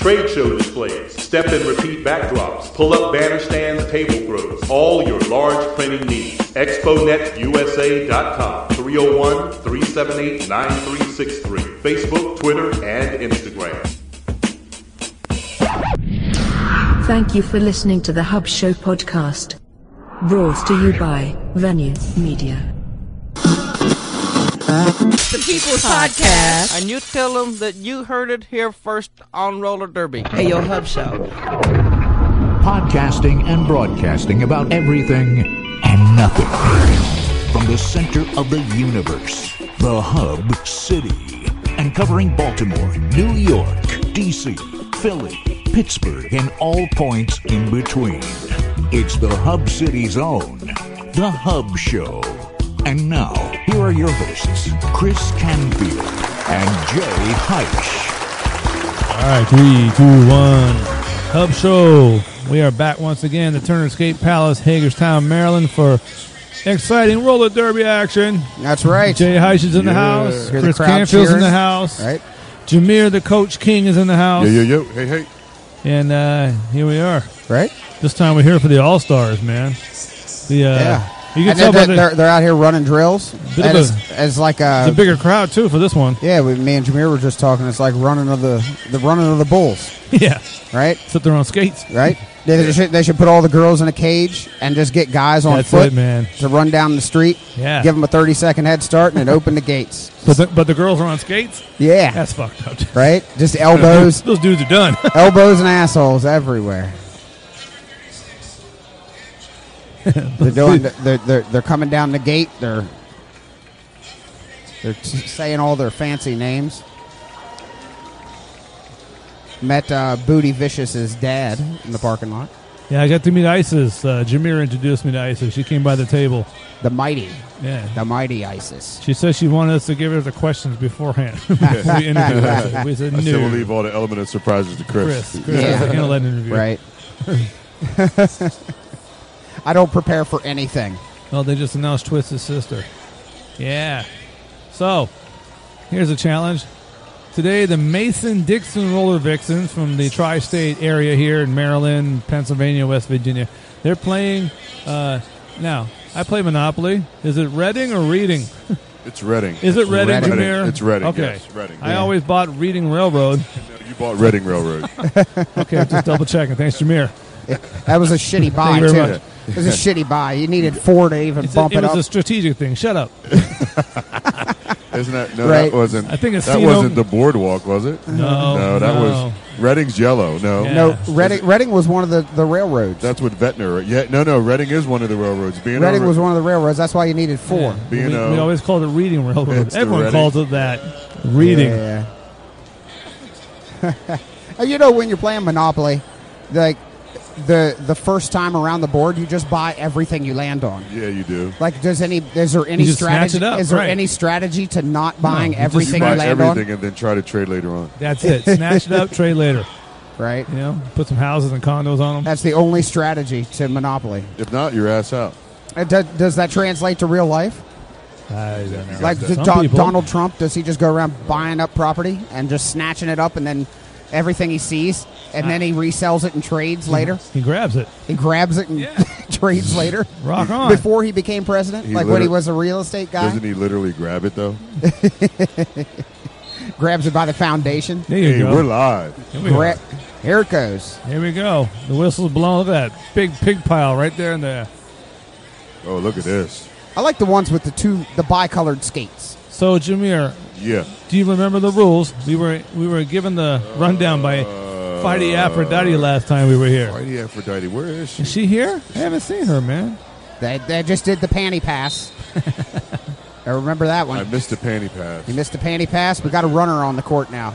trade show displays, step and repeat backdrops, pull-up banner stands, table throws, all your large printing needs. ExpoNetUSA.com, 301-378-9363. Facebook, Twitter, and Instagram. Thank you for listening to the Hub Show podcast. Brought to you by Venue Media. The People's Podcast. And you tell them that you heard it here first on Roller Derby. Hey, yo, Hub Show. Podcasting and broadcasting about everything and nothing. From the center of the universe, the Hub City. And covering Baltimore, New York, D.C., Philly, Pittsburgh, and all points in between. It's the Hub City's own, The Hub Show. And now, here are your hosts, Chris Canfield and Jay Heisch. All right, 3, 2, 1. Hub Show. We are back once again at the Turner Skate Palace, Hagerstown, Maryland, for exciting roller derby action. That's right. Jay Heisch is in the house. Hear Chris the crowd Canfield's in cheering. the house. Right. Jameer, the Coach King, is in the house. Yo. Hey. And here we are. Right. This time we're here for the All-Stars, man. Yeah. You can And tell by they're out here running drills. Bit And of as like it's a bigger crowd, too, for this one. Yeah, me and Jameer were just talking. It's like running of the running of the bulls. Yeah. Right. Except they're on skates. Right. They should put all the girls in a cage and just get guys on That's foot it, man. to run down the street. Yeah. Give them a 30-second head start and then open the gates. But the girls are on skates? Yeah. That's fucked up. Right. Just elbows. Those dudes are done. Elbows and assholes everywhere. They're coming down the gate. They're saying all their fancy names. Met Booty Vicious's dad in the parking lot. Yeah, I got to meet Isis. Jameer introduced me to Isis. She came by the table. The mighty Isis. She said she wanted us to give her the questions beforehand. We interviewed her. We said I no. still will leave all the element of surprises to Chris. Yeah. I can't let interview. Right. I don't prepare for anything. Well, they just announced Twist's sister. Yeah. So, here's a challenge. Today, the Mason-Dixon Roller Vixens from the tri-state area here in Maryland, Pennsylvania, West Virginia. They're playing, now, I play Monopoly. Is it Reading or Reading? It's Reading. Is it Reading, Jameer? It's Reading, Okay. yes, Reading. I always bought Reading Railroad. No, you bought Reading Railroad. Okay, just double checking. Thanks, Jameer. That was a shitty buy, Thank you too. very much. It was a shitty buy. You needed 4 to even bump It it was up. a strategic thing. Shut up. Isn't that? No, Right. that wasn't. I think it's that wasn't the boardwalk, was it? No, that was Reading's yellow. No, Yeah. No, Reading was one of the railroads. that's what Ventnor. Yeah, no. Reading is one of the railroads. Reading was one of the railroads. That's why you needed 4. Yeah. B&O. We always called it Reading Railroad. It's the Everyone Reading. calls it that. Reading. Yeah. You know, when you're playing Monopoly, like the first time around the board, you just buy everything you land on. Yeah, you do. Like, is there any You just snatch strategy? it up, Is there right. any strategy to not buying you just everything You you buy land everything and then try to trade later on. That's it. Snatch it up, trade later. on? Right. You know, put some houses and condos on them. That's the only strategy to Monopoly. If not, your ass out. Does that translate to real life? I don't know. Like Some people. Donald Trump, does he just go around buying up property and just snatching it up and then everything he sees, and then he resells it and trades later? He grabs it. He grabs it and trades later. Rock on. Before he became president, He like when he liter- was a real estate guy, Doesn't he literally grab it though? grabs it by the foundation. There you Hey, go. we're live. Here we are. Here it goes. Here we go. The whistle's blowing. Look at that big pig pile right there in there. Oh, look at this. I like the ones with the bicolored skates. So, Jameer, Yeah. do you remember the rules? We were given the rundown by Fighty Aphrodite last time we were here. Fighty Aphrodite, where is she? Is she here? I haven't seen her, man. They just did the panty pass. I remember that I one. missed the panty pass. He missed the panty pass. We got a runner on the court now.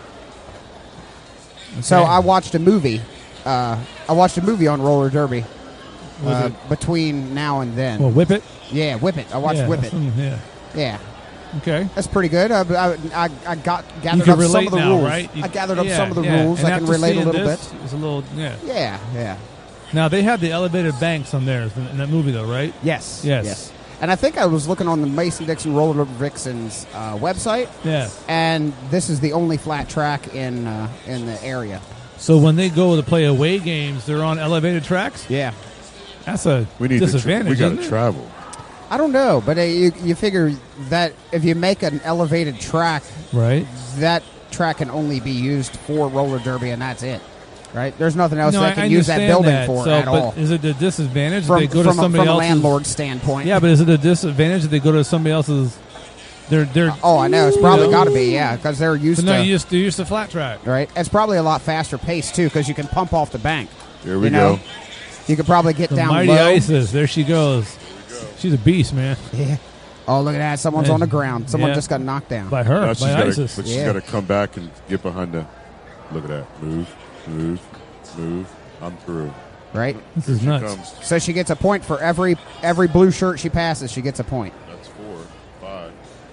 So I watched a movie. I watched a movie on roller derby between now and then. Well, Whip It? Yeah, Whip It. I watched Yeah, Whip It. Yeah. Yeah, Okay. that's pretty good. I You gathered can up some relate of the now, rules. right? I gathered up Yeah, some of the yeah. rules. And I can after relate a seeing little this, bit. It's a little, yeah. Yeah. Now, they had the elevated banks on theirs in that movie, though, right? Yes. Yes. And I think I was looking on the Mason-Dixon Roller Vixens website, Yeah. and this is the only flat track in the area. So when they go to play away games, they're on elevated tracks? Yeah. That's a We need disadvantage, we got isn't to it? travel. I don't know, but you figure that if you make an elevated track, Right. that track can only be used for roller derby, and that's it. Right? There's nothing else No, they I can use that understand building that. for So, at but all. is it a disadvantage if From, they go to from, somebody from a else's? landlord's standpoint. Yeah, but is it a disadvantage if they go to somebody else's? They're Oh, I know. It's probably got to be, yeah, because they're used so no, to. they're used to flat track. Right? It's probably a lot faster pace, too, because you can pump off the bank. Here we You know? go. You could probably get The down mighty low. Isis, there she goes. She's a beast, man. Yeah. Oh, look at that. Someone's Yeah. on the ground. Someone Yeah. just got knocked down. By her, Now she's by gotta, Isis. but she's Yeah. got to come back and get behind the. Look at that. Move, move, move. I'm through. Right? This is She nuts. comes. So she gets a point for every blue shirt she passes. She gets a point. That's 4, 5.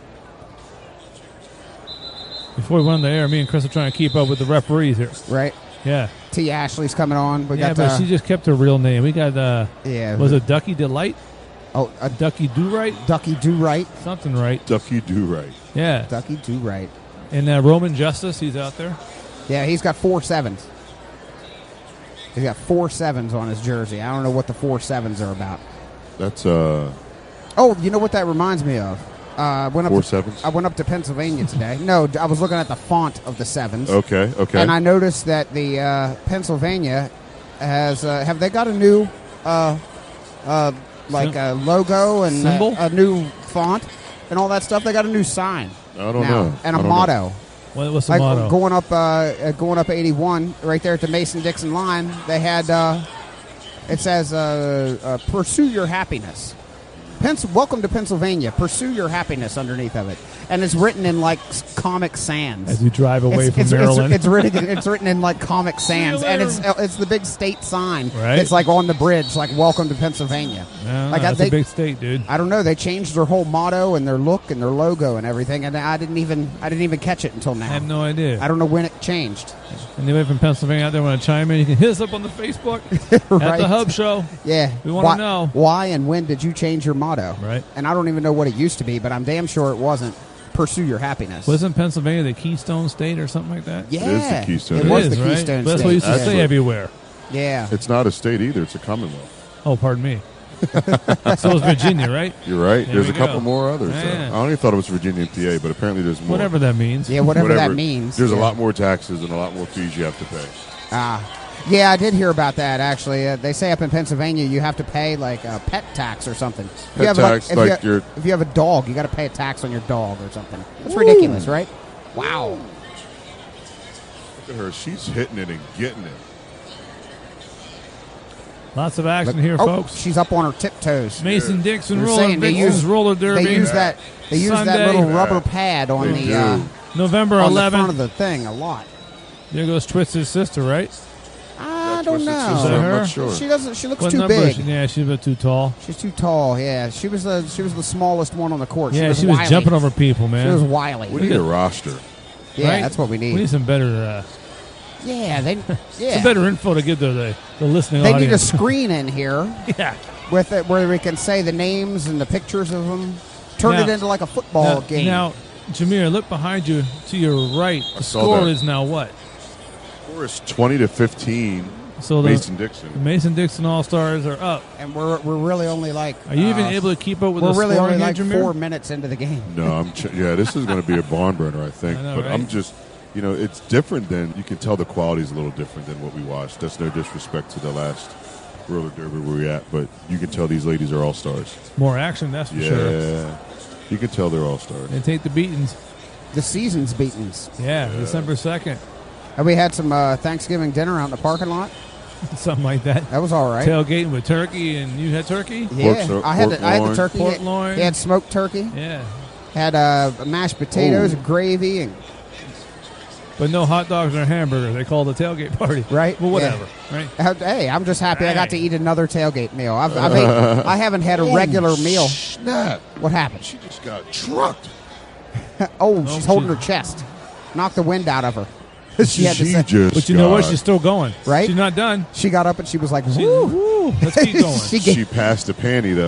Before we went on the air, me and Chris are trying to keep up with the referees here. Right? Yeah. T. Ashley's coming on. We Yeah, got but she just kept her real name. We got, yeah. was it Ducky Delight? Oh, a Ducky Do Right? Ducky Do Right. Something right. Ducky do right. Yeah. Ducky Do Right. And Roman Justice, he's out there. Yeah, he's got 4 sevens. He's got 4 sevens on his jersey. I don't know what the 4 sevens are about. That's Oh, you know what that reminds me of? Went up 4 to, sevens. I went up to Pennsylvania today. No, I was looking at the font of the sevens. Okay, okay. And I noticed that the Pennsylvania has have they got a new logo and Symbol? a new font and all that stuff. They got a new sign I don't now know. and a I don't motto. What's the Like motto? going up 81 right there at the Mason-Dixon line. They had it says pursue your happiness. Welcome to Pennsylvania. Pursue your happiness underneath of it, and it's written in like Comic Sans. As you drive away from It's Maryland. written in like Comic Sans, and it's the big state sign. Right. It's like on the bridge, like "Welcome to Pennsylvania." No, like that's a big state, dude. I don't know. They changed their whole motto and their look and their logo and everything, and I didn't even catch it until now. I have no idea. I don't know when it changed. Anybody from Pennsylvania out there want to chime in? You can hit us up on the Facebook at Right. the Hub Show. Yeah, We wanna know. why and when did you change your motto? Right. And I don't even know what it used to be, but I'm damn sure it wasn't "Pursue your happiness." Wasn't Pennsylvania the Keystone State or something like that? Yeah, It is the Keystone It State. was It the is, right? Keystone But that's State. what we used to Actually. say everywhere. Yeah. It's not a state either. It's a commonwealth. Oh, pardon me. So is Virginia, right? You're right. There There's we a couple go. more others. Yeah. I only thought it was Virginia and PA, but apparently there's more. Whatever that means. Yeah, whatever that means. There's yeah. a lot more taxes and a lot more fees you have to pay. Yeah, I did hear about that, actually. They say up in Pennsylvania you have to pay, like, a pet tax or something. If you Pet have, tax, if, like you, your- if you have a dog, you got to pay a tax on your dog or something. That's ridiculous, right? Wow. Look at her. She's hitting it and getting it. Lots of action here, Oh, folks. she's up on her tiptoes. Mason-Dixon They're roller saying they Vixens use- roller derby. They use that Sunday. little rubber pad on They the do. November on the front 11th. of the thing a lot. There goes Twisted Sister, right? I That's don't Twisted know. Sister, her? I'm not sure. She doesn't. She looks What too number is big. she? Yeah, she's a bit too tall. She's too tall. Yeah, she was the smallest one on the court. Yeah, was she was wily. jumping over people, She man. was wily. We need a roster. Yeah, right? that's what we We need. need some better, Yeah, they. Yeah, some better info to give to the listening they need a audience. screen in here Yeah. with it where we can say the names and the pictures of them. Turn Now- it into like a football game. Now, Jameer, look behind you to your right. The saw score that. is now what? Score is 20-15. So the Mason-Dixon. Mason-Dixon All-Stars are up. and we're really only like. Are you even able to keep up with We're the really scoring only here, like Jameer? 4 minutes into the game. No, yeah, this is going to be a barn burner, I think. I know, but right? I'm just, it's different than, you can tell the quality is a little different than what we watched. That's no disrespect to the last roller derby where we're at, but you can tell these ladies are all-stars. More action, that's for Yeah. sure. You can tell they're all-stars. They take the beatings. The season's beatings. Yeah, December 2nd. And we had some Thanksgiving dinner out in the parking lot. Something like that. That was all right. Tailgating with turkey, and you had turkey? Yeah, Pork I had the loin. turkey. Pork loin. He had smoked turkey. Yeah. Had mashed potatoes, and gravy, and But no hot dogs or hamburgers. They call it a tailgate party. Right, Well, whatever. yeah. Right? Hey, I'm just happy I got to Right. eat another tailgate meal. I haven't had a regular meal. Snap. What happened? She just got trucked. Oh, she's holding she- her chest. Knocked the wind out of her. she had to She say, just But you know what? got- She's still going. Right? She's not done. She got up and she was like, She, "Woo!" woo, let's keep going. She gave- She passed the panty, though.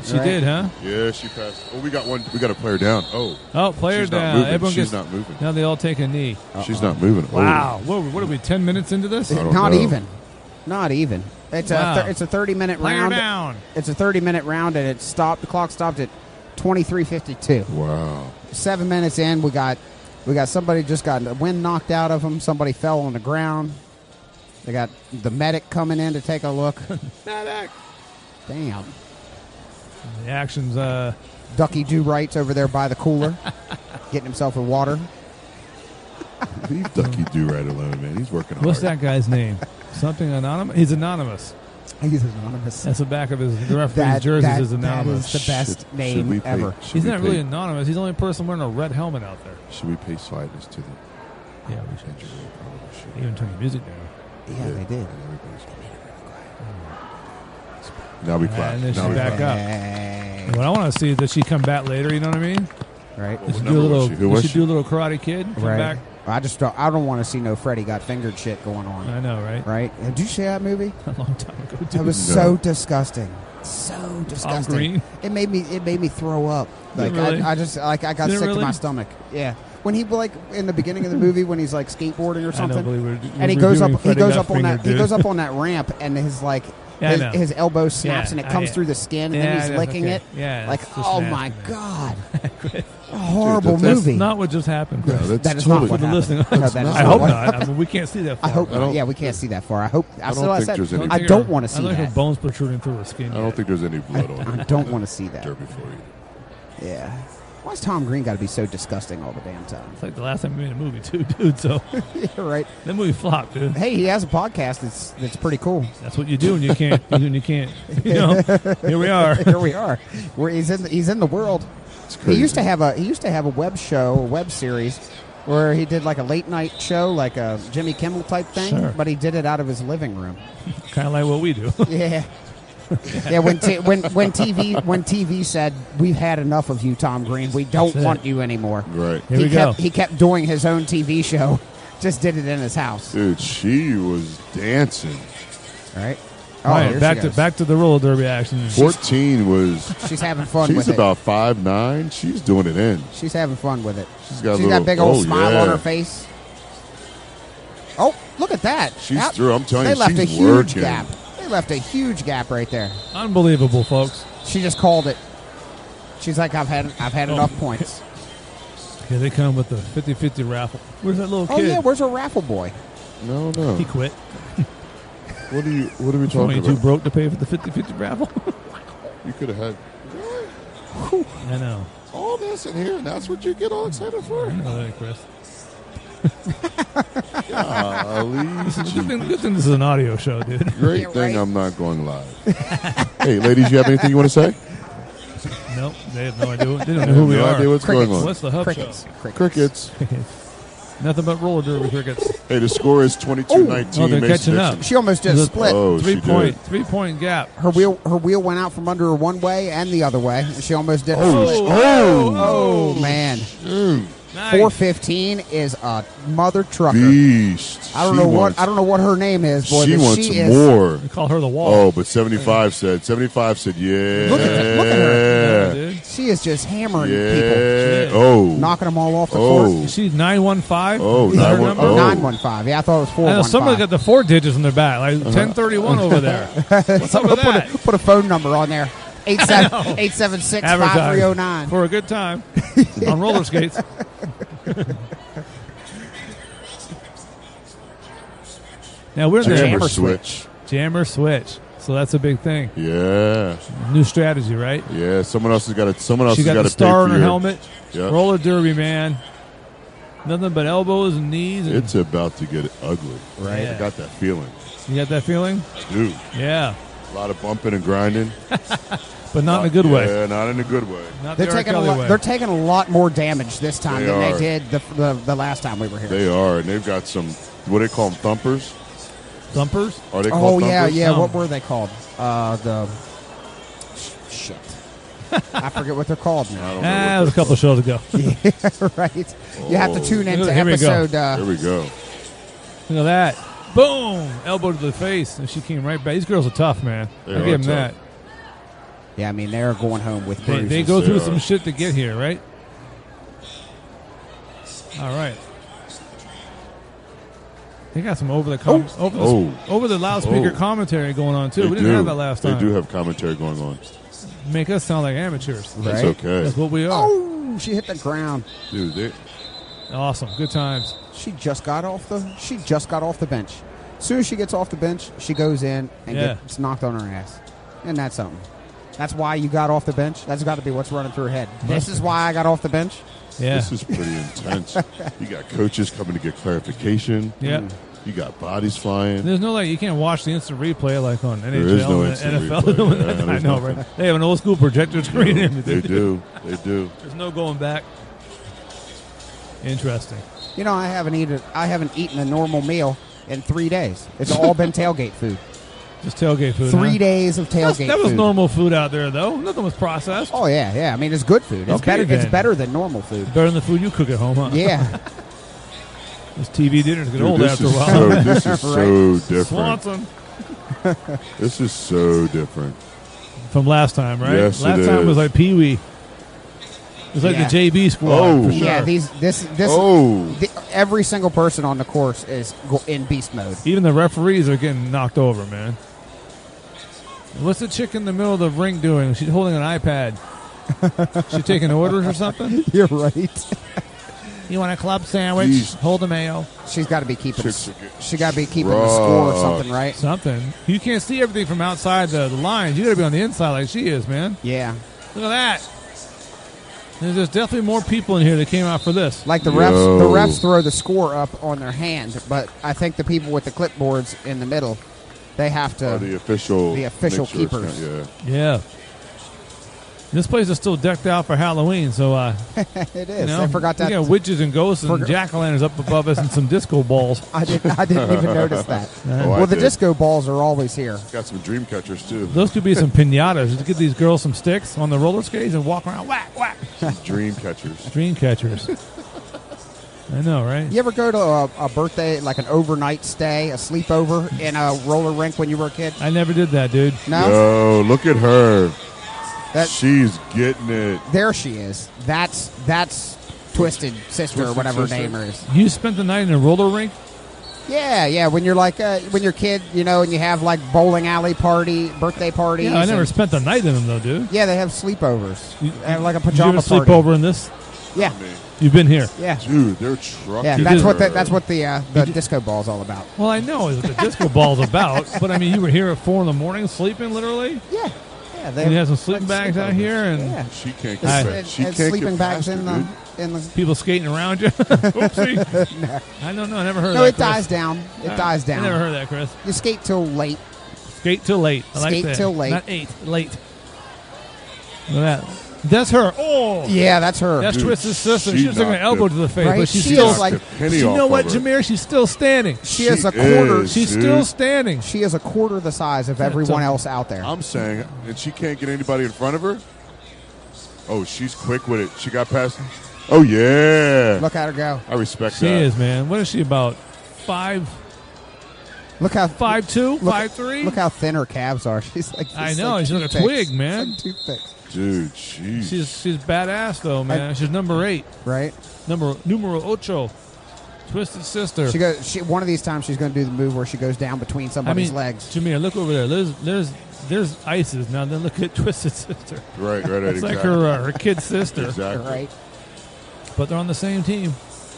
She did, huh? Yeah, she passed. Oh, we got one. We got a player down. Oh, Player she's not down. moving. Everyone She's gets, not moving. Now they all take a knee. She's not moving. Wow. What are we, 10 minutes into this? I don't Not know. even. Not even. It's Wow. a 30-minute Player round. down. It's a 30-minute round, and it stopped. The clock stopped at 23:52. Wow. 7 minutes in, we got somebody just got the wind knocked out of them. Somebody fell on the ground. They got the medic coming in to take a look. Medic. Damn. The action's, Ducky Do-Right's over there by the cooler, getting himself a water. Leave Ducky Do-Right alone, man. He's working hard. what's that guy's name? Something anonymous? He's anonymous. He's anonymous. That's the back of his, the referee's jersey is anonymous. That is the best Should name we pay- ever. should He's we not pay- really anonymous. He's the only person wearing a red helmet out there. Should we pay slightness to the Yeah, we should. injury? Probably should. Even turn the music down. Yeah, they did. Now we clap. And then Now she's we back clap. up. Hey. What I want to see is that she come back later. You know what I mean? Right. Did she What do a number was little? she? Who was Did she she? do a little Karate Kid? Come Right. back. I don't want to see no Freddy got fingered shit going on. I know, right? Right? Did you see that movie? A long time ago. That Dude. was No. so disgusting. So disgusting. Green? It made me throw up. Did Like it really? I just like I got Did it sick to really? my stomach. Yeah. When he like in the beginning of the movie when he's like skateboarding or I don't something. believe we're And he we're goes doing up. He Freddy goes got up on that. fingered, He dude. goes up on that ramp, and his like Yeah, I know. his elbow snaps, Yeah, and it comes yeah. through the skin, and Yeah, then he's that's licking okay. it. Yeah, like that's just oh nasty, my man. god, a horrible That's That's movie. not what just happened, Chris. No, that's That is totally not what For the happened. listening. No, that is I hope what not. I mean, we can't see that far. I hope I don't- not. Yeah, we can't see that far. I hope. I don't still, I think said there's any- I don't want to see I like her that. bones protruding through her skin. I don't think there's any blood on I it. don't want to see that. Derby for you. Yeah. Why's Tom Green got to be so disgusting all the damn time? It's like the last time we made a movie too, dude. So Yeah, right. that movie flopped, dude. Hey, he has a podcast that's pretty cool. That's what you do when you can't. When you can't. You know. Here we are. Here we are. Where he's in the world. It's He crazy. used to have a web show, a web series, where he did like a late night show, like a Jimmy Kimmel type thing, Sure. but he did it out of his living room. Kind of like what we do. Yeah. Yeah, when TV said we've had enough of you, Tom Green, we don't That's it. want you anymore. Right. Here we go. He kept doing his own TV show, just did it in his house. Dude, she was dancing. Right? All here right, she goes. back to the roller derby action. 14 was. She's having fun She's with it. about 5'9". She's doing it in. She's having fun with it. She's got a She's little, got a big old oh, smile yeah. on her face. Oh, look at that. She's Out- through. I'm telling They you, left a she's huge working. gap. They left a huge gap right there. Unbelievable, folks. She just called it. She's like, I've had Oh. enough points. Here they come with the 50-50 raffle. Where's that little Oh kid? yeah, where's her raffle boy? No. He quit. What are we Only talking too about? broke to pay for the 50-50 raffle. You could have had I know. all this in here, and that's what you get all excited for. I know that, Chris. Golly, Good thing this is an audio show, dude. great Yeah, thing right. I'm not going live. Hey, ladies, you have anything you want to say? Nope, they have no idea. They don't know who we no are. idea what's Crickets. going on. What's the hub Crickets. Crickets. show? Nothing but roller derby crickets. Hey, the score is 22-19. Oh, they're Mason catching up. Dixon. She almost just Look- split. Oh, she did. 3-point gap. Her wheel went out from under her one way and the other way. She almost did a split. Oh, Oh man, dude. Nice. 415 is a mother trucker. Beast. I don't She know wants- I don't know what her name is, boy. She but wants she is, more. We call her the wall. Oh, but 75 said, yeah. Look at Yeah, her. dude. She is just hammering people, Yeah. She Oh. knocking them all off the Oh. court. She's 915. Oh, Is that her 915. number? Oh. 915. Yeah, I thought it was I know 415. somebody got the 4 digits in their back, like 1031 over there. What's up with that? Put a phone number on there. 876-5309. For a good time on roller skates. Now we're in the Jammer Jammer switch. jammer switch, so that's a big thing. Yeah. New strategy, right? Yeah. Someone else has got to. Someone else She has got got the to pay star for on her your helmet. Yeah. Roller derby, man. Nothing but elbows and knees. And It's about to get ugly. Right. I got that feeling, you got that feeling? dude. Yeah, A lot of bumping and grinding. but not in a good way. Yeah, not in a good way. Not They're the R. taking a Kelly lot. way. They're taking a lot more damage this time They than are. they did the last time we were here. They are, and they've got some. What do they call them? Thumpers? Thumpers. Are they Oh called yeah, thumpers? yeah. No. What were they called? The shit. I forget what they're called I now. don't know. That what was a couple of shows ago. Right. You have to tune into Here we go. episode. There we go. Look at that. Boom! Elbow to the face, and she came right back. These girls are tough, man. They I are give them tough. that. Yeah, I mean, they're going home with They bruises. go through They some are. shit to get here, right? All right. They got some over the loudspeaker Oh. commentary going on too. They We didn't do. have that last time. They do have commentary going on. Make us sound like amateurs. That's Right. okay. That's what we are. Oh, she hit the ground. Dude, they, Awesome. Good times. She just got off the bench. As soon as she gets off the bench, she goes in and Yeah. gets knocked on her ass. And that's something. That's why you got off the bench. That's got to be what's running through her head. This is why I got off the bench. Yeah. this is pretty intense. You got coaches coming to get clarification. Yeah. You got bodies flying. There's no you can't watch the instant replay like on NHL is no and instant NFL. replay. Yeah, I there's know, nothing. right? They have an old school projector screen. and They everything. do. They do. There's no going back. Interesting. You know, I haven't eaten a normal meal in 3 days. It's all been tailgate food. Just tailgate food. 3 huh? days of tailgate That was food. normal food out there, though. Nothing was processed. Oh yeah. I mean, it's good food. It's Okay, better. It's then. better than normal food. Better than the food you cook at home, huh? Yeah. Those TV dinners get Dude, old this after a is while. this is so different. Swanson. This is so different. From last time, right? Yes, last it time is. was like Pee Wee. It was like Yeah. the JB squad. Oh. for sure. Yeah. This. Oh. Every single person on the course is in beast mode. Even the referees are getting knocked over, man. What's the chick in the middle of the ring doing? She's holding an iPad. She taking orders or something? You're right. You want a club sandwich? Jeez. Hold the mayo. She's got to be keeping. Chicks are getting She got to be keeping the score or rough. something, right? Something. You can't see everything from outside the lines. You got to be on the inside like she is, man. Yeah. Look at that. There's definitely more people in here that came out for this. Like the refs throw the score up on their hand, but I think the people with the clipboards in the middle, they have to. The official The official make sure it's keepers. not- Yeah. This place is still decked out for Halloween, so It is. you know, I forgot that. we got witches and ghosts and Forgot- jack-o'-lanterns up above us and some disco balls. I didn't even notice that. Oh, Well, I the did. disco balls are always here. Got some dream catchers too. Those could be some pinatas. Just get these girls some sticks on the roller skates and walk around, whack, whack. Dream catchers. Dream catchers. I know, right? You ever go to a birthday, like an overnight stay, a sleepover in a roller rink when you were a kid? I never did that, dude. No? Yo, look at her. That- She's getting it. There she is. That's Twisted Sister or Twisted whatever her Sister. name is. You spent the night in a roller rink? Yeah. When you're like when you're a kid, you know, and you have like bowling alley birthday parties. Yeah, I never and- spent the night in them, though, dude. Yeah, they have sleepovers. You- They have like a Did you pajama ever sleep party. over in this? Yeah, You've been here. yeah, Dude, they're trucking. yeah. That's what her. that's what the disco ball's all about. Well, I know what the disco ball's about, but I mean, you were here at 4 a.m. sleeping, literally? Yeah. They You have some sleeping bags out sleepovers. here and Yeah. She can't get I- past. She And can't sleeping get bags past in her, the dude. people skating around you. Oopsie. I don't know. I never heard No, that. it dies Chris. down. It dies I never down. heard that, Chris. You skate till late. Skate till late. I like Skate that. till late. Not 8. Late. Look at that. That's her. Oh. Yeah, that's her. That's Dude, Twisted sister. she She was taking an knocked elbow the- to the face, Right? but she's She still is like- Knocked the penny You off know of what, her. Jameer? She's still standing. She is a quarter. is, She's dude. still standing. She is a quarter the size of everyone else out there. I'm saying, and she can't get anybody in front of her. Oh, she's quick with it. She got past. Oh yeah, Look at her go. I respect She that. is, man. What is she about? 5'2", Look how 5'3"? Look how thin her calves are. She's like I just know. like She's like a toothpicks. twig, man. Like toothpicks, Dude, she's She's badass though, man. She's number 8, right? numero ocho, Twisted Sister. She goes. One of these times she's going to do the move where she goes down between I somebody's mean, legs. Jameer, look over there. There's ISIS now. Then look at Twisted Sister. right. It's exactly. like her kid sister, Exactly. Right? but they're on the same team.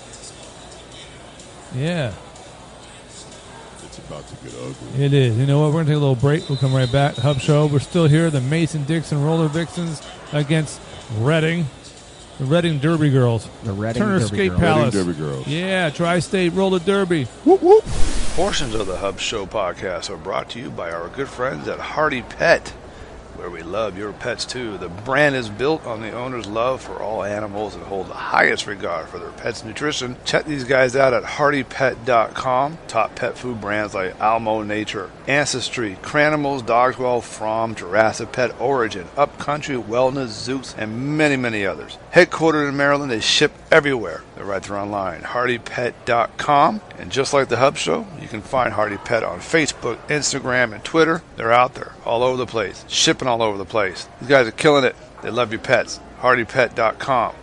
Yeah, It's about to get ugly. it is. You know what? We're gonna take a little break. We'll come right back. Hub Show. We're still here. The Mason-Dixon Roller Vixens against Reading, the Reading Derby Girls. The Reading Turner Derby Skate Girls. Palace. Reading Derby Girls. Yeah, Tri-State Roller Derby. Portions of the Hub Show podcast are brought to you by our good friends at Hardy Pet, where we love your pets too. The brand is built on the owner's love for all animals and hold the highest regard for their pets' nutrition. Check these guys out at hardypet.com. Top pet food brands like Almo Nature, Ancestry, Cranimals, Dogswell, From, Jurassic Pet, Origin, Upcountry, Wellness, Zeus, and many, many others. Headquartered in Maryland, they ship everywhere. They're right there online, hardypet.com. And just like the Hub Show, you can find Hardy Pet on Facebook, Instagram, and Twitter. They're out there all over the place, shipping shipping all over the place. These guys are killing it. They love your pets. HardyPet.com.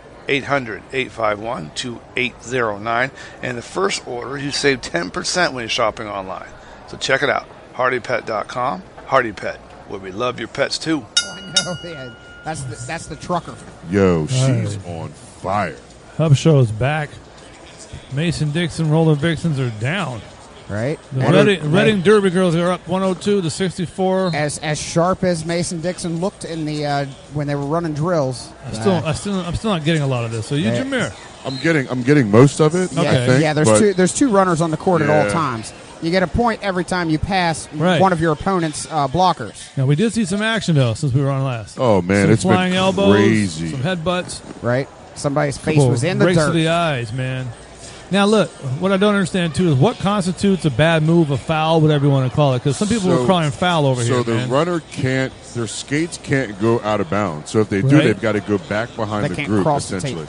800-851-2809. And the first order, you save 10% when you're shopping online. So check it out. HardyPet.com. Hardy Pet, where we love your pets too. Oh, I know. Yeah, that's the trucker. Yo, she's on fire. Hub Show is back. Mason-Dixon Roller Vixens are down. Right. The Reading Derby girls are up 102-64. As sharp as Mason-Dixon looked in the when they were running drills. I'm still not getting a lot of this. So Jameer. I'm getting most of it. Okay. I think, yeah. There's two runners on the court at all times. You get a point every time you pass one of your opponent's blockers. Now, we did see some action, though, since we were on last. Oh, man, some it's flying been elbows, crazy. some headbutts. Right. Somebody's face was in the breaks dirt. to the eyes, man. Now, look, what I don't understand, too, is what constitutes a bad move, a foul, whatever you want to call it, because some people were calling foul over here, So the runner their skates can't go out of bounds. So if they do, they've got to go back behind the group, essentially.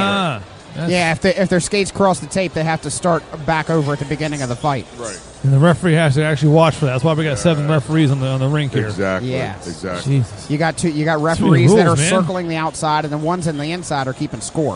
Yeah, if their skates cross the tape, they have to start back over at the beginning of the fight. Right. And the referee has to actually watch for that. That's why we got 7 referees on the rink here. Exactly. Yeah. Exactly. Jesus. You got referees that are man. circling the outside, and the ones in the inside are keeping score.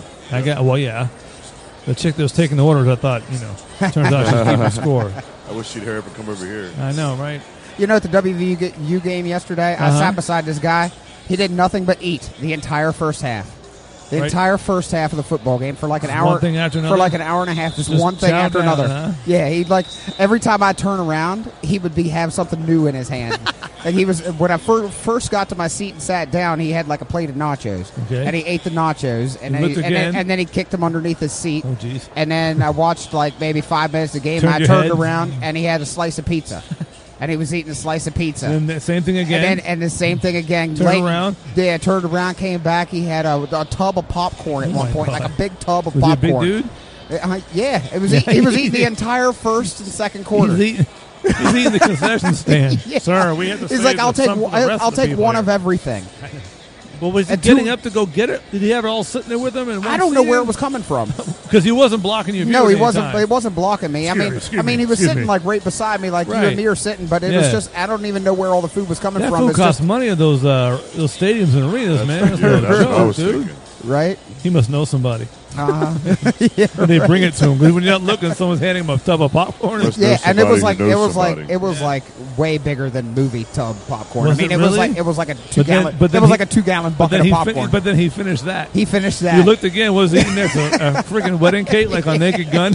The chick that was taking the orders, I thought, turns out she's keeping score. I wish she'd hurry up and come over here. I know, right? You know, at the WVU game yesterday, I sat beside this guy. He did nothing but eat the entire first half. The entire first half of the football game for like an hour. One thing after another? For like an hour and a half, just one thing chow after down, another. huh? Yeah, he'd like every time I turn around, he would have something new in his hand. Like he was when I first got to my seat and sat down, he had like a plate of nachos, and he ate the nachos, and then he kicked them underneath his seat. Oh, jeez. And then I watched like maybe 5 minutes of the game. I turned around, and he had a slice of pizza. And he was eating a slice of pizza. And the same thing again. And the same thing again. Turned around. Yeah, turned around, came back. He had a tub of popcorn at one point, God. like a big tub of Was popcorn. he a big dude? Yeah, it was. He was eating the entire first and second quarter. He's eating the concession stand. Yeah. Sir, we have to He's save like, I'll take people one here. of everything. Well, was he getting up to go get it? Did he have it all sitting there with him? I don't know where it was coming from. Because he wasn't blocking you. No, he wasn't. Time. He wasn't blocking me. Excuse me, he was excuse sitting me. like right beside me, like you and me are sitting. But it was just, I don't even know where all the food was coming that from. food It's costs just, money at those stadiums and arenas, man. That's that's what I was dude. thinking. Right? He must know somebody. Yeah, And they bring it to him. 'Cause when you're not looking, someone's handing him a tub of popcorn. Must know and it was like somebody who knows somebody. it was like way bigger than movie tub popcorn. Was I mean, it was really? like it was like a 2 But then- gallon. but then It was he- like a 2 gallon But bucket then, of popcorn. but then he finished that. He finished that. You looked again. Was he eating this? A freaking wedding cake like on Naked Gun?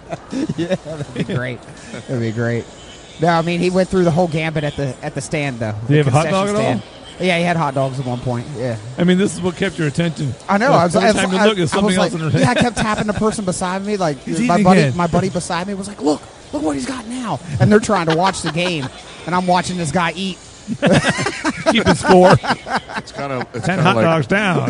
Yeah, that'd be great. That'd be great. No, I mean he went through the whole gambit at the stand though. Did he have The a hot dog concession at all? stand. Yeah, he had hot dogs at one point. Yeah. I mean, this is what kept your attention. I know. Every time you look, there's something else in her I kept tapping the person beside me. Like He's my eating buddy, again. my buddy beside me was like, "Look what he's got now!" And they're trying to watch the game, and I'm watching this guy eat. Keeping score. It's kind of 10 hot dogs down.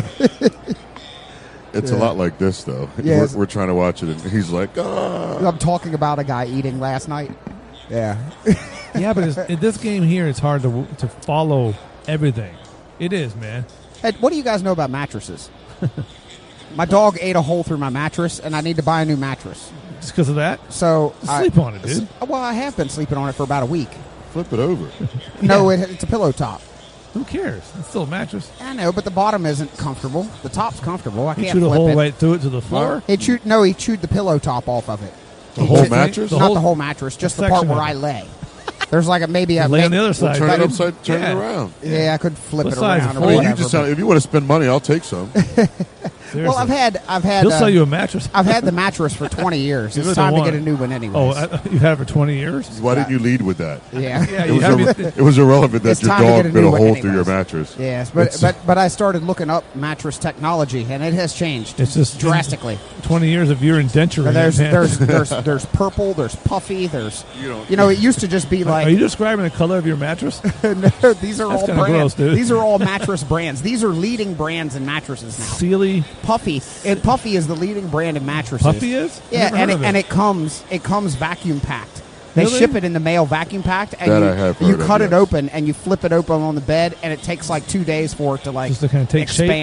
It's a lot like this, though. Yes. We're trying to watch it, and he's like, ah. I'm talking about a guy eating last night. Yeah. Yeah, but in this game here, it's hard to follow everything. It is, man. Hey, what do you guys know about mattresses? My dog ate a hole through my mattress, and I need to buy a new mattress. Just because of that? So Sleep on it, dude. Well, I have been sleeping on it for about a week. Flip it over. No, it's a pillow top. Who cares? It's still a mattress. I know, but the bottom isn't comfortable. The top's comfortable. I He can't chewed a flip hole it. right through it to the floor. He chewed the pillow top off of it. The whole mattress? Not the whole mattress, just the part section where of I it. lay. There's like maybe a Lay on the other side. Turn it buddy. upside, turn Yeah. it around. Yeah, I could flip What it size? around or Four? Well, whatever. if you want to spend money, I'll take some. Well, I've had He'll sell you a mattress. I've had the mattress for 20 years. Give It's it time to one. get a new one anyway. Oh, you've had it for 20 years? Why didn't you lead with that? Yeah. Yeah, It you was, have it was irrelevant that It's your time to dog get a bit new a one hole through your anyways. mattress. Yes, It's- but I started looking up mattress technology, and it has changed. It's just drastically. 20 years of your indenture. And in it, man. there's purple, there's puffy, there's You don't- it used to just be like Are you describing the color of your mattress? no, these are That's all kinda brands. gross, dude. These are all mattress brands. These are leading brands in mattresses now. Sealy. Puffy, and Puffy is the leading brand in mattresses. Puffy is? Yeah, Never and heard of and it comes vacuum packed. They Really? ship it in the mail vacuum packed, and That I have you heard of, cut it yes. open and you flip it open on the bed, and it takes like 2 days for it to like Just to kind of take shape? expand.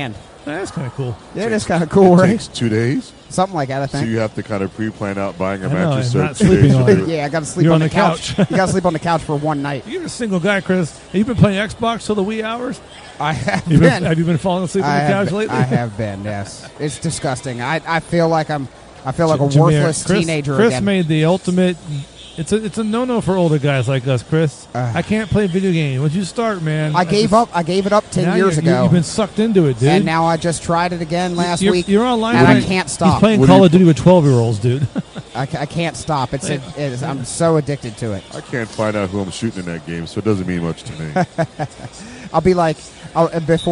That's kind of cool. Yeah, it is kind of cool, It right? takes 2 days, Something like that, I so think. you have to kind of pre-plan out buying a I know, mattress. and So not 2 days sleeping to on do it. it. Yeah, I got to sleep You're on on the the couch. couch. You got to sleep on the couch for one night. You're a single guy, Chris. Have you been playing Xbox till the wee hours? I have Have been. you been falling asleep on I the have couch been, lately? I have been. Yes, it's disgusting. I feel like a Jameer, worthless Chris, teenager Chris again. made the ultimate. It's a no-no for older guys like us, Chris. I can't play video games. Once you start, man, I gave up. I gave it up 10 now years ago, You've been sucked into it, dude. and now I just tried it again last week. You're online, and playing- I can't He's stop. playing What do Call you- of Duty with 12-year-olds, dude. I can't stop. I'm so addicted to it. I can't find out who I'm shooting in that game, so it doesn't mean much to me. I'll be like, I'll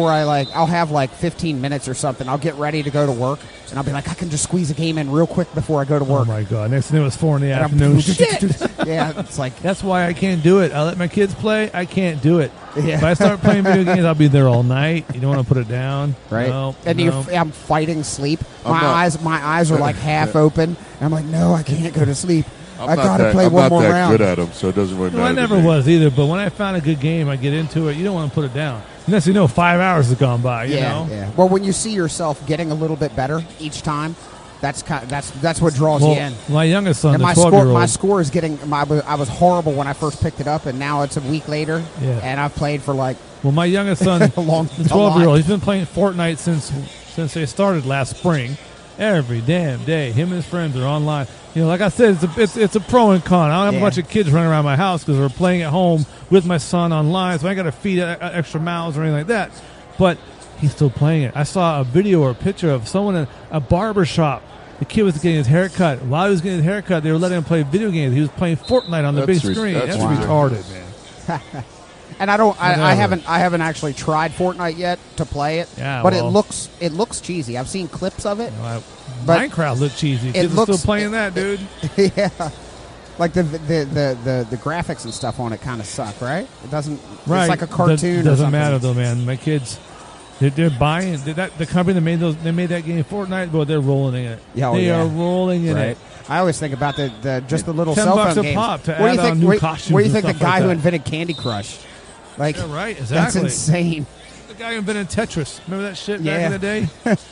have like 15 minutes or something. I'll get ready to go to work, and I'll be like, I can just squeeze a game in real quick before I go to Oh work. my god! Next thing it was 4 in the And afternoon. Shit. Yeah, it's like, That's why I can't do it. I let my kids play. I can't do it. Yeah. If I start playing video games, I'll be there all night. You don't want to put it down, right? No, and no. I'm fighting sleep. I'm My not- eyes are like half open, and I'm like, no, I can't go to sleep. I I'm not gotta that- play I'm one not more that round. good at them, so it doesn't really matter. No, I to never me. was either. But when I found a good game, I get into it. You don't want to put it down. Unless you know 5 hours has gone by. You know? Yeah. Well, when you see yourself getting a little bit better each time, that's what draws Well, you in. my youngest son, And the my 12-year-old, score is getting. I was horrible when I first picked it up, and now it's a week later, Yeah. and I've played for like well, my youngest son, the a lot. 12-year-old, he's been playing Fortnite since they started last spring. Every damn day, him and his friends are online. You know, like I said, it's a pro and con. I don't have Yeah. a bunch of kids running around my house because we're playing at home with my son online, so I got to feed extra mouths or anything like that. But he's still playing it. I saw a video or a picture of someone in a barber shop. The kid was getting his hair cut. While he was getting his hair cut, they were letting him play video games. He was playing Fortnite on the big That's screen. That's wow. retarded, man. And I Whatever. haven't actually tried Fortnite yet to play it. Yeah, but well. it looks cheesy. I've seen clips of it. You know, But Minecraft looked cheesy. it Kids are looks- still playing that, dude. Yeah. Like the graphics and stuff on it kind of suck, right? It doesn't. Right. It's like a cartoon. Doesn't or something. matter though, man. My kids, they're buying the company that made they made that game Fortnite. But they're rolling in it. Yeah, oh, they yeah. are rolling in Right. it. I always think about the little $10 cell phone a games. pop to What do you add on think? new What costumes do you and think the stuff guy like who that. invented Candy Crush? Like, Yeah, right. that's Exactly. insane. The guy who invented Tetris. Remember that shit back Yeah. in the day,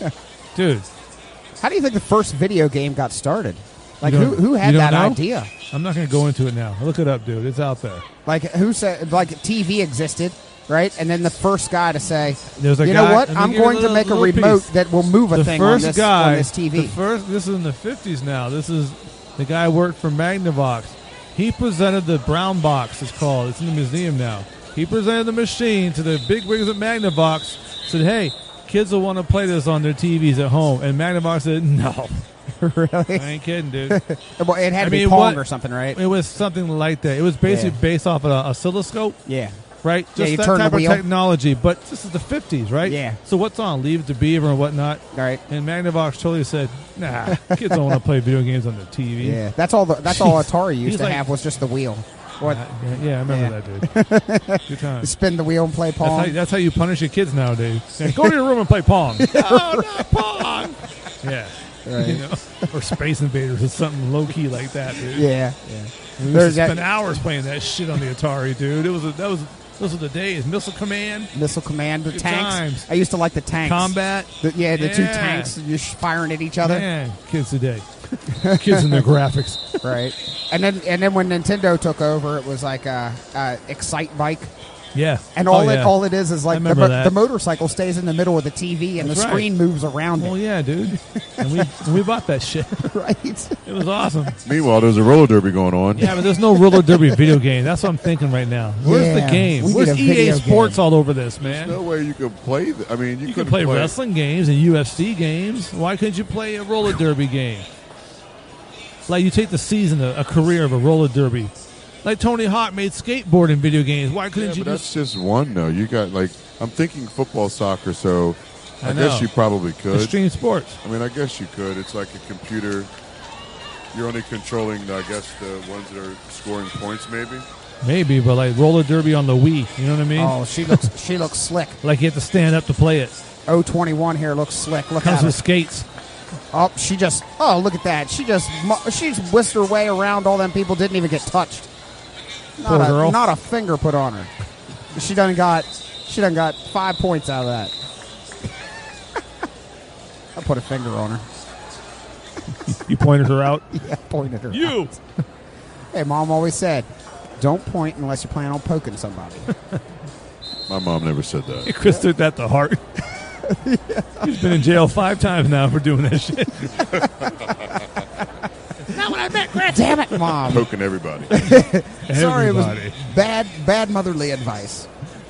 dude. How do you think the first video game got started? Like, You don't- who had you don't that know? idea? I'm not going to go into it now. Look it up, dude. It's out there. Like, who said? Like, TV existed, right? And then the first guy to say, There's a you guy, know what? let me I'm give you going a to little- make a little remote piece. that will move a The thing first on this guy, on this TV. This is in the 50s now. This is the guy who worked for Magnavox. He presented the brown box, it's called. It's in the museum now. He presented the machine to the big wigs at Magnavox, said, hey, kids will want to play this on their TVs at home. And Magnavox said, no. Really? I ain't kidding, dude. Well, it had to be mean, Pong what- or something, right? It was something like that. It was basically based off of an oscilloscope, Yeah. right? Yeah, Just you that turn the type of wheel. technology. But this is the 50s, right? Yeah. So what's on? Leave It to Beaver and whatnot. Right. And Magnavox totally said, nah, kids don't want to play video games on the TV. Yeah. That's all. That's all Atari used He's to like- have was just the wheel. What? Yeah, I remember Yeah. that, dude. Good time. Spin the wheel and play Pong. That's how you punish your kids nowadays. Say, go to your room and play Pong. No, not Pong. Yeah. Right. You know? Or Space Invaders or something low key like that, dude. Yeah. We used to There's that- spend hours playing that shit on the Atari, dude. Those were the days. Missile Command, Missile Command, the Good tanks. times. I used to like the tanks. Combat. The two Yeah. tanks just firing at each other. Man, kids today. Kids and their graphics. Right. And then when Nintendo took over, it was like Excite Bike. Yeah. And Oh, all yeah. all it is I like remember that. the motorcycle stays in the middle of the TV and That's the right. screen moves around Well, it. yeah, dude. And we bought that shit. Right. It was awesome. Meanwhile, there's a roller derby going on. Yeah, but there's no roller derby video game. That's what I'm thinking right now. Where's Yeah, the game? we Where's need a EA video Sports game. all over this, man? No way you could play. I mean, You couldn't can play wrestling games and UFC games. Why couldn't you play a roller derby game? Like you take the season, a career of a roller derby. Like Tony Hawk made skateboarding video games. Why couldn't Yeah, you but just... that's just one though. You got like I'm thinking football, soccer. So I know. guess you probably could. Extreme sports. I mean, I guess you could. It's like a computer. You're only controlling, I guess, the ones that are scoring points, maybe. Maybe, but like roller derby on the Wii. You know what I mean? Oh, she looks slick. Like you have to stand up to play it. 021 here looks slick. Look Comes at her. with skates. Oh, look at that. She's whisked her way around all them people, didn't even get touched. Poor girl. Not a finger put on her. She done got 5 points out of that. I put a finger on her. You pointed her out? Yeah, pointed her You! out. Hey, Mom always said, don't point unless you plan on poking somebody. My mom never said that. Chris took that to heart. He's been in jail 5 times now for doing that shit. Not when I met Chris. Damn it, Mom. Poking everybody. Sorry, it was Everybody. bad motherly advice.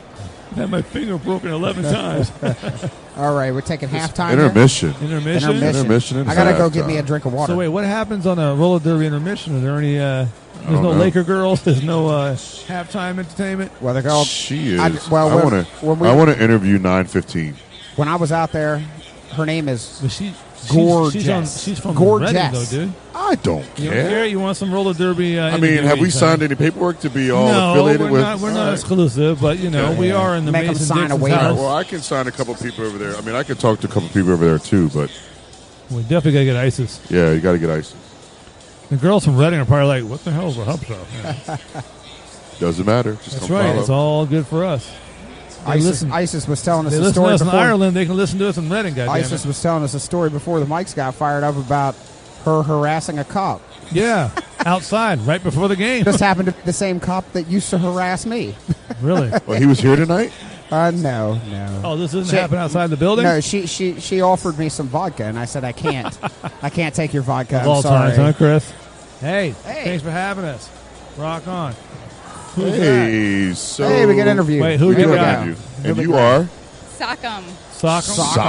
I had my finger broken 11 times. All right, we're taking halftime. here? Intermission. Intermission? Intermission. I gotta go get me a drink of water. So wait, what happens on a roller derby intermission? Are there any? There's don't no know. Laker girls. There's no halftime entertainment. Well, the girl. She is. I I want to interview 9:15. When I was out there, her name is But she's Gorgeous. She's from Gorgeous. Reading, though, dude. I don't You don't care. care? You want some roller derby? I mean, have we signed any paperwork to be all affiliated with? We're not All right. exclusive, but you know, Okay. we are in the Make 'em Mason sign a Dixon's waiver. house. Well, I can sign a couple people over there. I mean, I could talk to a couple people over there too, but We definitely gotta get ISIS. yeah, you got to get ISIS. The girls from Reading are probably like, "What the hell is a hub show?" Yeah. Doesn't matter. Just That's come right. follow. It's all good for us. They listen. ISIS was telling us They a listen to story us in before. Ireland. They can listen to us in Reading. Goddamn ISIS it. was telling us a story before the mics got fired up about her harassing a cop. Yeah, outside right before the game. Just happened to be the same cop that used to harass me. Really? Well, he was here tonight. No. Oh, this doesn't She- happen outside the building. No, she offered me some vodka, and I said I can't. I can't take your vodka. Of I'm all sorry. times, huh, Chris? Hey, Hey. thanks for having us. Rock on. Who's Hey, so Hey, we get interviewed. Wait, who we do you do got? interview. And you are Sock'em. Sock'em?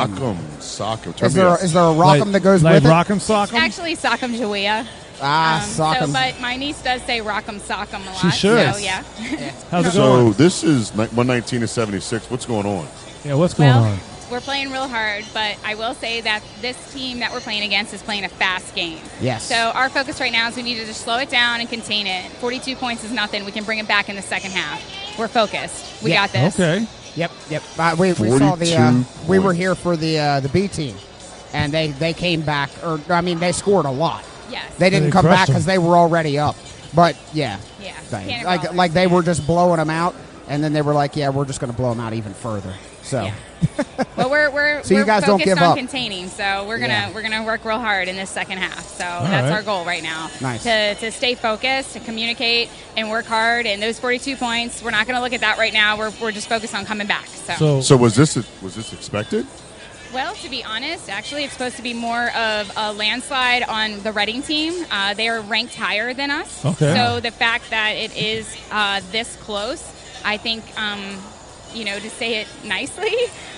Sock'em. Turn Is me there up. is there a rock'em that goes like with it? Rock'em Sock'em? Actually, Sock'em Jawea. Sock'em. But my niece does say Rock'em Sock'em a lot. She should. So, yeah. How's it going? So this is 119 to 76. What's going on? Yeah, what's going Well, on? we're playing real hard, but I will say that this team that we're playing against is playing a fast game. Yes. So our focus right now is we need to just slow it down and contain it. 42 points is nothing. We can bring it back in the second half. We're focused. We Yeah. got this. Okay. Yep. We saw the. 42 We were points. here for the B team, and they came back. They scored a lot. Yes. They didn't They come back crushed 'em. because they were already up. But yeah, Yeah. thing. Can't like involve like it. they were just blowing them out, and then they were like, yeah, we're just going to blow them out even further. So Yeah. But we're So you we're guys don't focused give on up. containing. So we're Yeah. gonna work real hard in this second half. So that's right. our goal right now. Nice. To stay focused, to communicate, and work hard. And those 42 points, we're not gonna look at that right now. We're just focused on coming back. So. So was this expected? Well, to be honest, actually, it's supposed to be more of a landslide on the Reading team. They are ranked higher than us. Okay. So the fact that it is this close, I think, to say it nicely,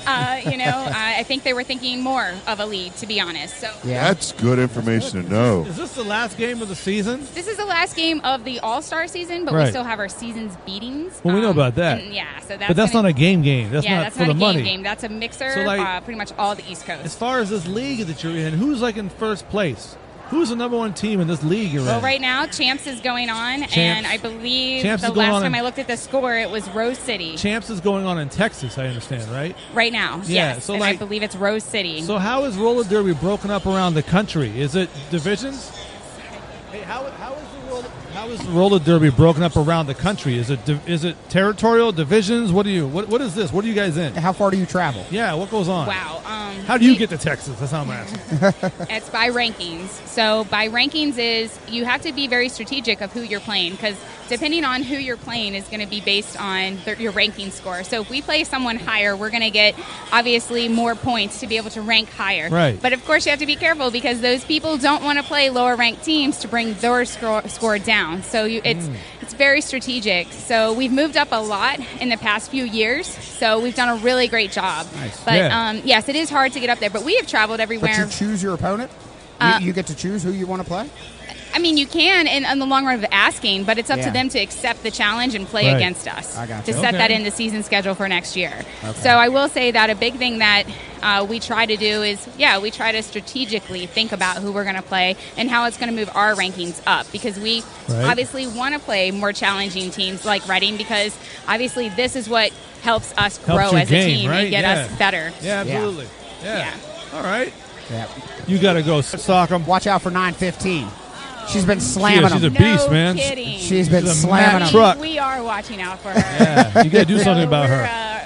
I think they were thinking more of a lead, to be honest. So yeah, That's good information to know. Is this the last game of the season? this is the last game of the All-Star season, but Right. we still have our season's beatings. Well, we know about that. and yeah, so that's But that's gonna- not a game. That's yeah, not that's for not the a money. game. That's a mixer. So, like, pretty much all the East Coast. As far as this league that you're in, who's like in first place? Who's the number one team in this league you're Well, in? right now, Champs is going on, and I believe Champs the is going last on time in- I looked at the score, it was Rose City. Champs is going on in Texas, I understand, right? Right now, Yeah, yes. so, and like- I believe it's Rose City. So how is roller derby broken up around the country? Is it divisions? Hey, how is the roller derby broken up around the country? Is it territorial divisions? What is this? What are you guys in? how far do you travel? Yeah, what goes on? Wow. How do you get to Texas? That's how I'm asking. It's by rankings. So by rankings is you have to be very strategic of who you're playing because depending on who you're playing is going to be based on your ranking score. So if we play someone higher, we're going to get obviously more points to be able to rank higher. Right. But of course you have to be careful because those people don't want to play lower ranked teams to bring their score down. So it's very strategic. So we've moved up a lot in the past few years. So we've done a really great job. Nice. But Yeah. yes, it is hard to get up there. But we have traveled But everywhere. you choose your opponent. You get to choose who you want to play. I mean, you can in the long run of asking, but it's up Yeah. to them to accept the challenge and play Right. against us I got to you. set Okay. that in the season schedule for next year. Okay. So I will say that a big thing that we try to do is, we try to strategically think about who we're going to play and how it's going to move our rankings up because we Right. obviously want to play more challenging teams like Reading because obviously this is what helps us grow Helps your as game, a team right? and get Yeah. us better. Yeah, absolutely. Yeah. Yeah. All right. Yeah. You got to go sock 'em. Watch out for 9:15. She's been slamming she's a them. beast, No man. kidding. She's been She's a slamming mad them. truck. We are watching out for her. Yeah, you got to do something about we're, her.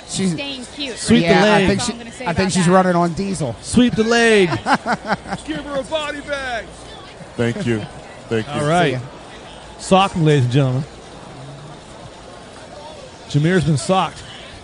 She's staying cute. Sweep the yeah, leg. That's all I'm gonna say I think about she's that. running on diesel. Sweep the leg. Give her a body bag. Thank you. Thank you. All right. Socked, ladies and gentlemen. Jameer's been socked.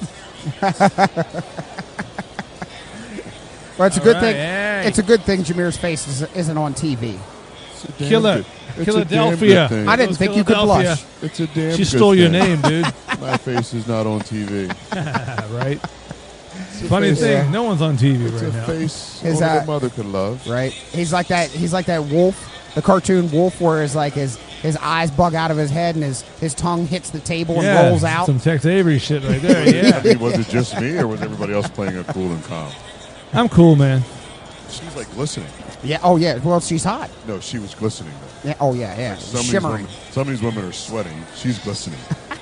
Well, it's a All good right, thing. hey. It's a good thing Jameer's face isn't on TV. Killer. It's Philadelphia. a damn good thing. I didn't think you could Philadelphia. blush. It's a damn She good stole your thing. name, dude. My face is not on TV. Right? Funny face. thing, Yeah. no one's on TV It's right a now. face His, only uh, the mother could love. Right? He's like that wolf, the cartoon wolf, where his eyes bug out of his head and his tongue hits the table and Yeah, rolls out. some Tex Avery shit right there. I Yeah, mean, was it just me, or was everybody else playing it cool and calm? I'm cool, man. She's like glistening. Yeah. Oh yeah. Well, she's hot. No, she was glistening. Though. Yeah. Oh yeah. Yeah. Shimmering. Some of these women are sweating. She's glistening.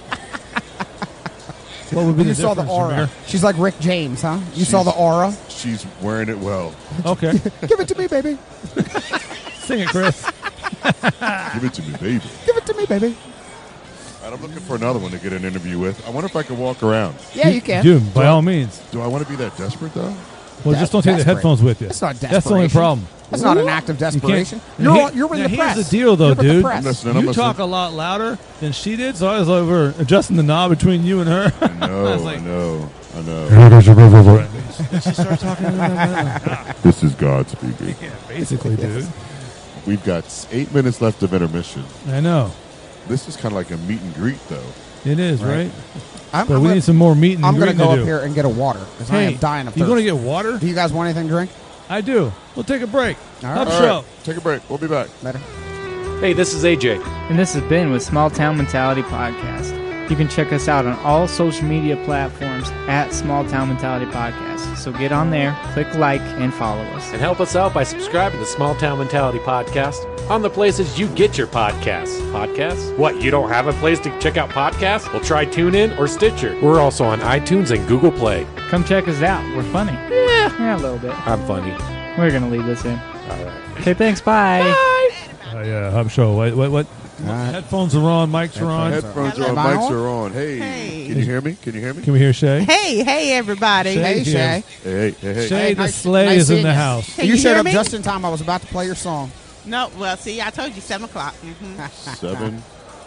What would be You the saw the difference, aura. Jameer? She's like Rick James, huh? You saw the aura. She's wearing it well. Okay, Give it to me, baby. sing it, Chris. Give it to me, baby. Give it to me, baby. And I'm looking for another one to get an interview with. I wonder if I can walk around. Yeah, you can. Dude, by all means. Do I want to be that desperate though? Well, just don't take the Desperate. headphones with you. It's not That's the only desperation. problem. It's not an act of desperation. Now, You're in now the here's press. the deal, though, You're with the dude. press. I'm listening. I'm You listening. talk a lot louder than she did, so I was over adjusting the knob between you and her. I know. was like- I know. I know. And she started talking. This is God speaking. Yeah, basically, dude. We've got 8 minutes left of intermission. I know. This is kind of like a meet and greet, though. It is, right? I'm But we gonna- need some more meat and I'm going to greeting go to up do. here and get a water because I Hey, am dying of you thirst. going to get water? Do you guys want anything to drink? I do. We'll take a break. All right. Hub All show. right, take a break. We'll be back. Better. Hey, this is AJ. And this has been with Small Town Mentality Podcast. You can check us out on all social media platforms at Small Town Mentality Podcast. So get on there, click like, and follow us. And help us out by subscribing to Small Town Mentality Podcast on the places you get your podcasts. Podcasts? What, you don't have a place to check out podcasts? Well, try TuneIn or Stitcher. We're also on iTunes and Google Play. Come check us out. We're funny. Yeah, a little bit. I'm funny. We're going to leave this in. All right. Okay, thanks. Bye. Yeah, Hub show. What? Headphones are on. Mics are on. Headphones are on. Am I Mics on? are on. Hey, can you hear me? Can you hear me? Can we hear Shay? Hey, everybody. Hey, Shay's Shay. Hey, hey, hey. Shay the nice- Slay nice is in seeing the you. house. Can you you showed hear up me? just in time. I was about to play your song. No, well, see, I told you 7 o'clock. Mm-hmm. 7.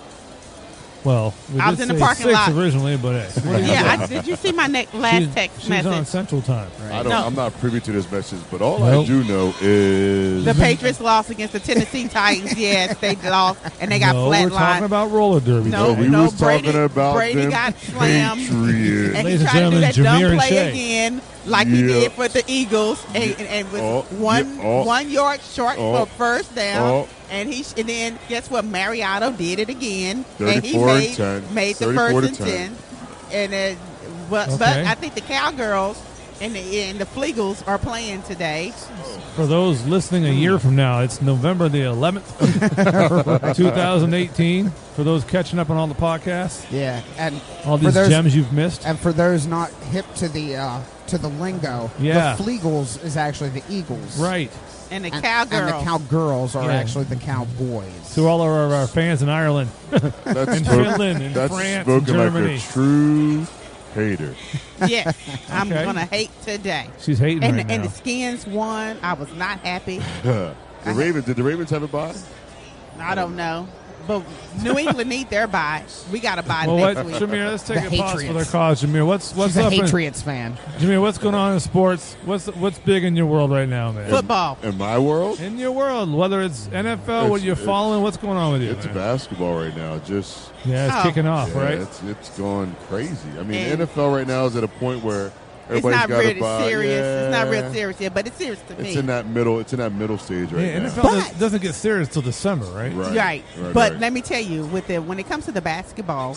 Well, we I was did in the say parking 6 lot. originally, but hey. Yeah, did you see my last she's, text she's message? on Central Time. No. I'm not privy to this message, but all Nope. I do know is The Patriots lost against the Tennessee Titans. Yes, they lost, and they got No, we're talking flatlined. about roller derby. No, we no, was Brady, talking about Brady them got slammed. Patriots. And Ladies he and tried to do that gentlemen, Jameer dumb and play Shay. again, like he Yeah. did for the Eagles, and with Oh, one yeah, oh. 1 yard short Oh. for first down. Oh. And then guess what? Mariotto did it again, and he 34 and 10. made the 34 first to and 10. 10. And but Okay. I think the Cowgirls and the Flegels are playing today. For those listening a year from now, it's November the 11th, 2018. For those catching up on all the podcasts, Yeah, and all for these those, gems you've missed. and for those not hip to the lingo, Yeah. the Flegels is actually the Eagles, Right. And the And Cowgirls. the Cowgirls are Yeah. actually the Cowboys. To all of our fans in Ireland, That's in spoken- Finland, in that's France, in spoken like Germany. a true hater. Yes, I'm Okay. gonna hate today. She's hating And right and now. the Skins won. I was not happy. The Ravens. Did the Ravens have a bye? I don't know, but New England need their bye. We got a bye Well, what, next week. Jameer, let's take The a pause for their Hatriots. cause. Jameer, what's She's a up? Patriots fan. Jameer, what's going on in sports? What's big in your world right now, man? Football. In my world, In your world, whether it's NFL, what It's- you're it's- following, what's going on with you? it's man? basketball right now. Just Yeah, it's Oh. kicking off, yeah, right? It's going crazy. I mean, And- the NFL right now is at a point where It's everybody's not got really a bye. serious. It's not Yeah. real serious yet, but it's serious to me. It's in that middle. It's in that middle stage right Yeah, now. NFL But- doesn't get serious till December, right? Right. But let me tell you, when it comes to the basketball,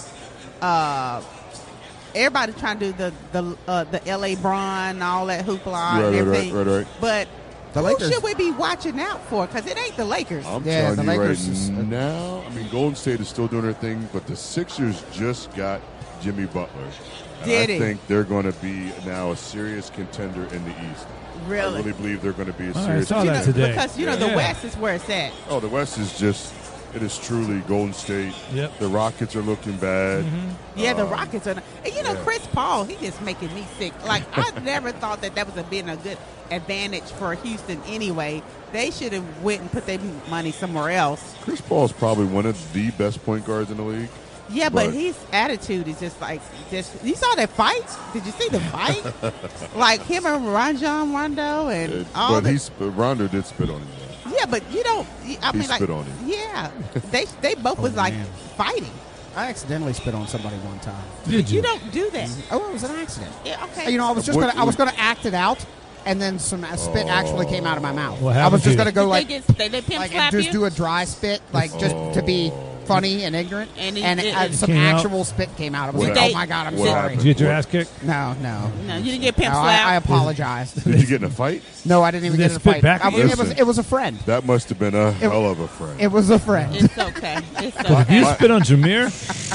everybody's trying to do the LA Bron and all that hoopla and everything. Right. But The who Lakers. should we be watching out for? Because it ain't the Lakers. I'm Yeah, telling the you Lakers right is- now. I mean, Golden State is still doing their thing, but the Sixers just got Jimmy Butler. And Did I he? think they're going to be now a serious contender in the East. Really? I really believe they're going to be a Oh, I serious saw that contender. today. Because the Yeah. West is where it's at. Oh, the West is just It is truly Golden State. Yep. The Rockets are looking bad. Yeah, the Rockets are. And Chris Paul, he just making me sick. Like, I never thought that was been a good advantage for Houston anyway. They should have went and put their money somewhere else. Chris Paul is probably one of the best point guards in the league. Yeah, but his attitude is just you saw that fight? Did you see the fight? Like him and Rondo and all that. But Rondo did spit on him. Yeah, but you don't. I mean, spit on him. Yeah, they both was like fighting. I accidentally spit on somebody one time. Did You don't do that. Oh, it was an accident. Yeah, okay. I was just I was gonna act it out, and then some spit actually came out of my mouth. What I happened was to just you? gonna go Did they pimp like slap and just you? do a dry spit, like just to be funny and ignorant, And some came out? actual spit came out. I was What like, happened? oh my god, I'm What sorry. happened? Did you get your ass kicked? No. No, you didn't get pimp No, slapped. I apologize. Did you get in a fight? No, I didn't even Did get they in a spit fight. back at you? It was a friend. That must have been a hell of a friend. It was a friend. It's okay. It's If okay. you spit on Jameer,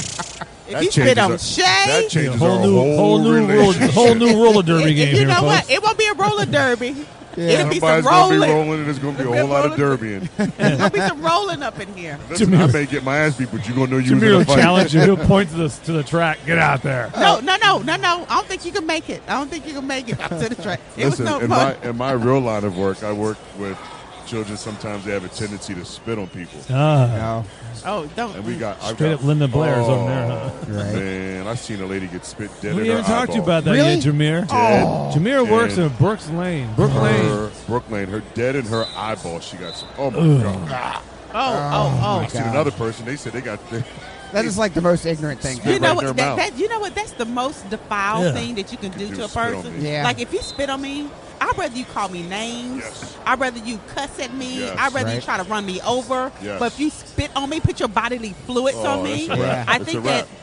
If you spit on Shay, that changes whole our new relationship. whole new roller derby game you here, know folks. what? It won't be a roller derby. It'll be some Somebody's going to be rolling. rolling, and there's going to be a whole lot of derbying. There's gonna be some rolling up in here. Listen, I may get my ass beat, but you're going to know you was Jameer in will a fight. challenge you. He'll point to the track. Get out there. No. I don't think you can make it. I don't think you can make it to the track. It Listen, was no in fun. my real line of work, I work with children. Sometimes they have a tendency to spit on people. Ah, Oh, don't. And I've straight got, up Linda Blair's over there, huh? Right. Man, I seen a lady get spit dead We in her haven't talked to you eyeball. about that Really? yet, Jameer. Dead. Jameer works And in Brooks Lane. Brooke Lane. Brooke Lane, her dead in her eyeball. She got some. Oh my god! I seen another person. They said they got. That is like the most ignorant thing. You Right know in what? their mouth. You know what? That's the most defiled Yeah. thing that you can do You to a spit on person. me. Yeah. Like if you spit on me, I'd rather you call me names. Yes. I'd rather you cuss at me. Yes. I'd rather you Right. try to run me over. Yes. But if you spit on me, put your bodily fluids Oh, on me. that's a wrap. I That's think a wrap.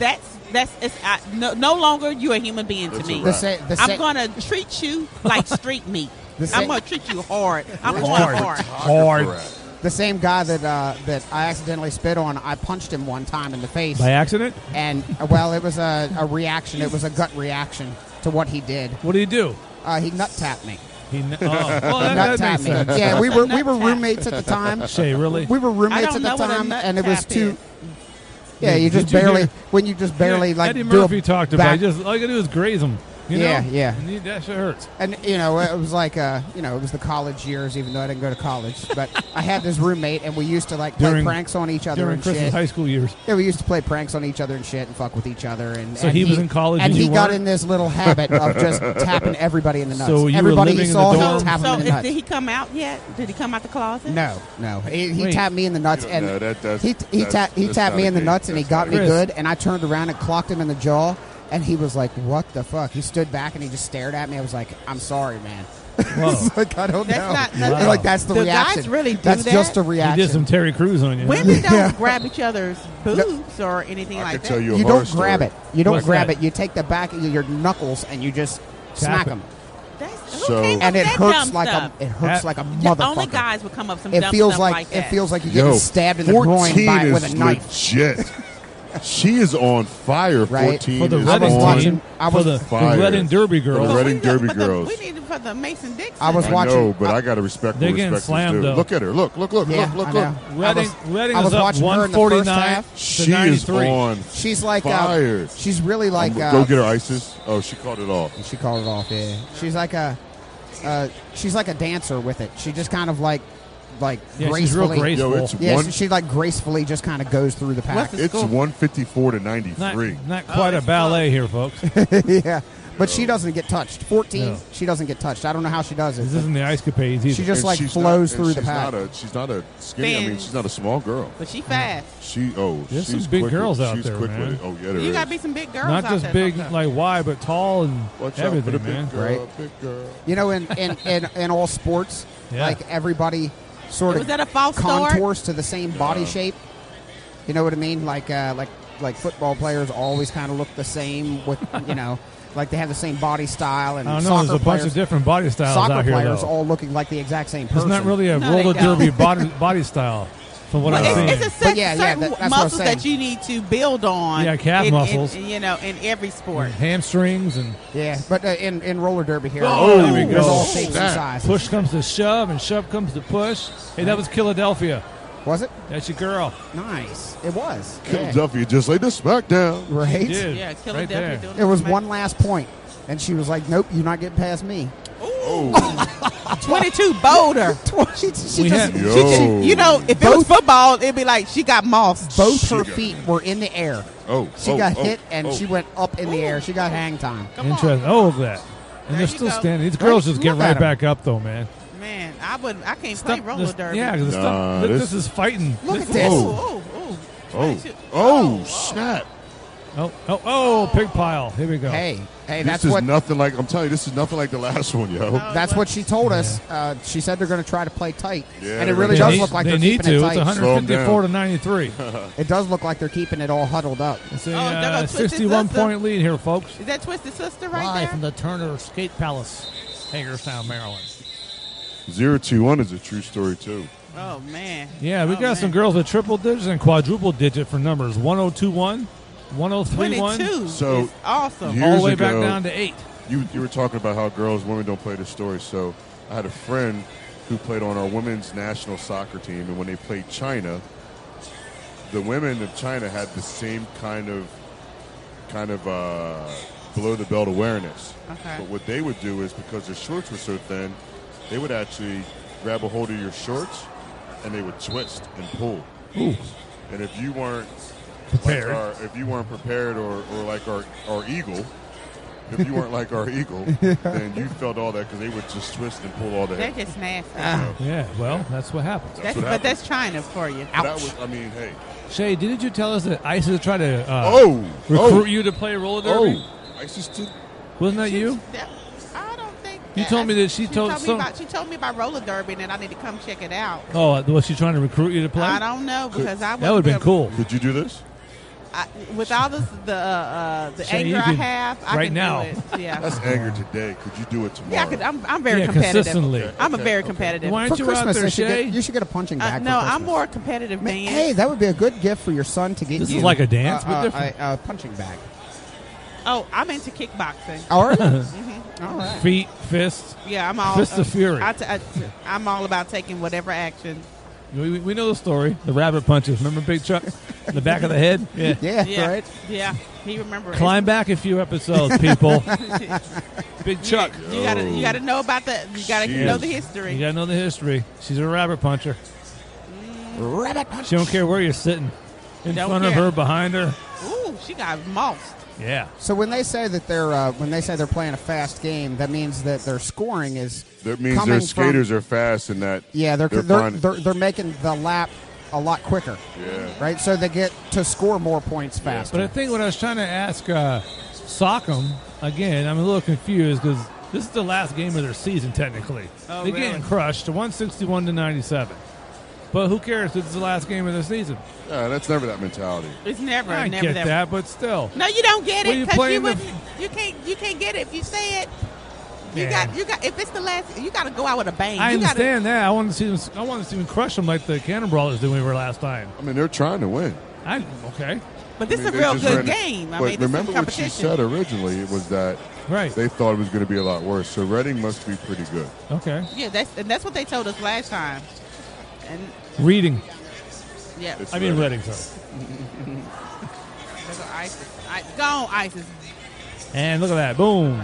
no longer you're a human being to That's me. a The wrap. sa- I'm gonna treat you like street meat. The sa- I'm gonna treat you hard. I'm going Hard. hard. Hard. The same guy that I accidentally spit on, I punched him one time in the face, By accident? and well, it was a reaction. It was a gut reaction to what he did. What do you do? He nut tapped me. Well, Nut that tapped makes me. sense. Yeah, we were Nut tap. roommates at the time. Shay, really? We were I roommates don't at know the what a time, nut and it was tap too. is. Yeah, you just Did you barely hear- when you just barely like Eddie do a Murphy talked about back- it. Just all you gotta do is graze them. You know? Yeah. And that shit hurts. And it was like it was the college years, even though I didn't go to college. But I had this roommate, and we used to like play During- pranks on each other During and Chris's shit. high school years. Yeah, we used to play pranks on each other and shit, and fuck with each other. And So he was in college and and he you got weren't? in this little habit of just tapping everybody in the nuts. So you were Everybody living he in saw, the he dorm? would tap him So in the nuts. did he come out yet? Did he come out the closet? No. He Wait. tapped me in the nuts, You and don't know, that's- he that's tapped not me a in the game. nuts, and he That's got not me a game. good. And I turned around and clocked him in the jaw, and he was like, "What the fuck?" He stood back and he just stared at me. I was like, "I'm sorry, man." Whoa. It's like, I don't That's know. not- Wow. And, like that's the Do reaction. guys really do That's that? just a He reaction. did some Terry Crews on you. huh? Women don't Yeah. grab each other's boobs or anything I like can that. tell you a You horror don't grab story. it. You don't What's grab that? it. You take the back of your knuckles and you just smack it. them, That's, So- who came up and with it that hurts dumb like stuff? it hurts That- like a Yeah, motherfucker. only guys would come up with some It dumb feels stuff like that. it feels like you're getting Yo, stabbed in the groin 14 with a is knife. legit. She is on fire. Right. 14 For the is Reading on watching- I for was- the fire. Reading Derby girls. For the Reading But we- Derby but girls. We need it for the Mason Dixon. I was I watching. know, but I got to respect They're what getting respect is slammed, due. though. Look at her. Look. Yeah, Look. I know. Reading I was is up watching her in the first 149 half. to She is 93. on She's like fire. she's really like Go get her ISIS. Oh, she called it off. She called it off. Yeah, she's like a dancer with it. She just kind of like Yeah, gracefully. she's real graceful. Yo, it's Yeah, one. she like gracefully just kind of goes through the pack. What's the It's score? 154 to 93. Not quite a ballet here, folks. Yeah, but she doesn't get touched. 14, No. she doesn't get touched. I don't know how she does it. This isn't the ice capades either. She just And like she's flows not- through and the pack. She's not a skinny. I mean, Thin. she's not a small girl. But she fast. She's There's some she's big quick girls with, out she's there, quick man. With it. Oh yeah, there You is. got to be some big girls Not out just there big sometimes. like wide, but tall and Watch out for the everything, big man. girl, Right. big girl. You know, in all sports, Yeah. like everybody sort Was of that a false start? contours to the same body shape. You know what I mean? Like football players always kind of look the same with like they have the same body style, and I don't know. soccer There's a bunch of different body styles soccer out here, players though. all looking like the exact same It's person. not really a No, they roller don't. derby body style, from what Well, I've seen. it's a But yeah, certain that's what I'm muscles saying. that you need to build on. Yeah, calf muscles. in every sport. Hamstrings and Yeah, but in roller derby here, Oh, there we there's go. all shapes and That. sizes. push comes to shove and shove comes to push. Hey, that was Philadelphia. Was it? That's your girl. Nice. It was. Philadelphia just like the SmackDown. Right? Did. Yeah, Right Philadelphia there. doing It was the one last point, and she was like, "Nope, you're not getting past me." Oh, 22 Boulder. She We just, had- yo. You know, if it was football, it'd be like she got mossed. both her feet were in the air. She got hit, and oh. she went up in the air. She got hang time. Interesting. Oh, look at that. And they're There you still go. standing. These girls just get Look right at 'em. back up, though, man. Man, I can't play roller this- derby. Yeah, because Nah, this this- is fighting. Look This at is- this. Oh, snap. Pig pile. Here we go. Hey, This that's is what nothing like, I'm telling you, this is nothing like the last one, yo. that's what she told us. She said they're going to try to play tight, Yeah, and it they're really gonna- does look like they they're need keeping to. it It's tight. 154 to 93. It does look like they're keeping it all huddled up. It's they're gonna a twist his 61-point lead here, folks. Is that Twisted Sister right Live there? from the Turner Skate Palace, Hagerstown, Maryland. 021 is a true story, too. Oh, man. Yeah, we Oh, got some man. girls with triple digits and quadruple digit for numbers. 1021, 1031. 22 So, is awesome. years All the way back ago, down to 8. You were talking about how women don't play the story. So I had a friend who played on our women's national soccer team, and when they played China, the women of China had the same kind of below the belt awareness. Okay. But what they would do is, because their shorts were so thin, they would actually grab a hold of your shorts and they would twist and pull. Ooh. And if you weren't Prepared. prepared or like our eagle, if you weren't like our eagle, then you felt all that because they would just twist and pull all that. That's just nasty. Yeah, well, that's what happens. That's, what but happened. that's China for you. That was, I mean, hey. Shay, didn't you tell us that ISIS tried to Oh. recruit you to play roller derby? ISIS did. Wasn't that you? I don't think. You told me that she told some. She told me about roller derby, and then I need to come check it out. Oh, was she trying to recruit you to play? I don't know because I That would have been cool. Could you do this? With all this, the Shay, anger you I could- have, I right can now. do it. Yeah. That's anger today. Could you do it tomorrow? Yeah, I'm very Yeah, competitive. consistently. I'm a Okay, very okay. competitive. Why aren't For you out Christmas, there, you should get a punching bag. No, for I'm Christmas. more competitive than Hey, that would be a good gift for your son to get This you. is like a dance, but different. A punching bag. Oh, I'm into kickboxing. All right. Mhm. All right. Feet, fists. Yeah, I'm all Fist of Fury. I'm all about taking whatever action. We know the story. The rabbit punches. Remember Big Chuck? In the back of the head? Yeah. Yeah, right. Yeah, he remembers. Climb back a few episodes, people. Big Chuck. You gotta know about the. You gotta know the history. You gotta know the history. She's a rabbit puncher. Rabbit puncher. She don't care where you're sitting. In Don't front of care. her, behind her. Ooh, she got mossed. Yeah. So when they say that they're playing a fast game, that means that their scoring is That means coming their from- skaters are fast and that. Yeah, they're finding- making the lap a lot quicker. Yeah. Right, so they get to score more points faster. But I think what I was trying to ask Sockham, again, I'm a little confused because this is the last game of their season, technically. Oh, They're really? getting crushed, 161 to 97. But who cares? It's the last game of the season. Yeah, that's never that mentality. It's never. I never get that, but still. No, you don't get Well, it you because play you in the- wouldn't. You can't get it if you say it. You Yeah. got. If it's the last, you got to go out with a bang. I You gotta- understand that. I want to see them. I want to see them crush them like the Cannon Brawlers did when we were last time. I mean, they're trying to win. Okay. But this I mean, is a real they just good ran- game. I But mean, this remember is what she competition. said originally? It was that they thought it was going to be a lot worse. So Reading must be pretty good. Okay. Yeah, that's what they told us last time. And Reading. yeah, It's I mean Reading. Reading, sorry. Look at ISIS. Go on, ISIS. And look at that. Boom.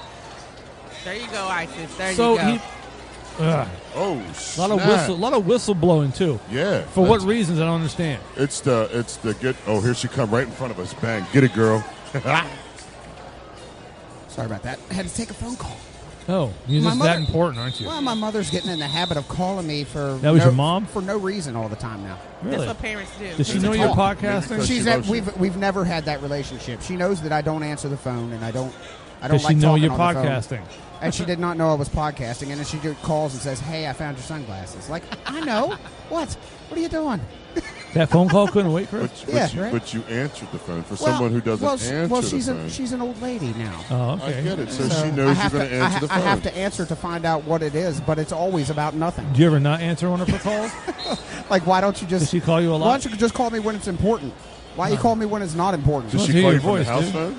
There you go, ISIS. There So you go. he. Ugh. Oh, A lot of whistle blowing too. Yeah. For what that's- reasons I don't understand. It's the get. Oh, here she come right in front of us. Bang! Get it, girl. Sorry about that. I had to take a phone call. Oh, you're My just mother- that important, aren't you? Well, my mother's getting in the habit of calling me for That was your mom? for no reason all the time now. Really? That's what parents do. Does she It's know a you're talk. podcasting? She's we've never had that relationship. She knows that I don't answer the phone and I don't Does she like know talking you're on the phone. podcasting? And she did not know I was podcasting. And then she calls and says, "Hey, I found your sunglasses." Like, I know. What are you doing? That phone call couldn't wait, Chris? But you answered the phone for someone who doesn't answer well, the she's phone. she's an old lady now. Oh, okay. I get it. So, So she knows I you're have going to answer the phone. I have to answer to find out what it is, but it's always about nothing. Do you ever not answer one of her calls? Like, why don't you just? Does she call you a lot? Why don't you just call me when it's important? Why you call me when it's not important? Does she Hear call your you from the voice, house dude. phone?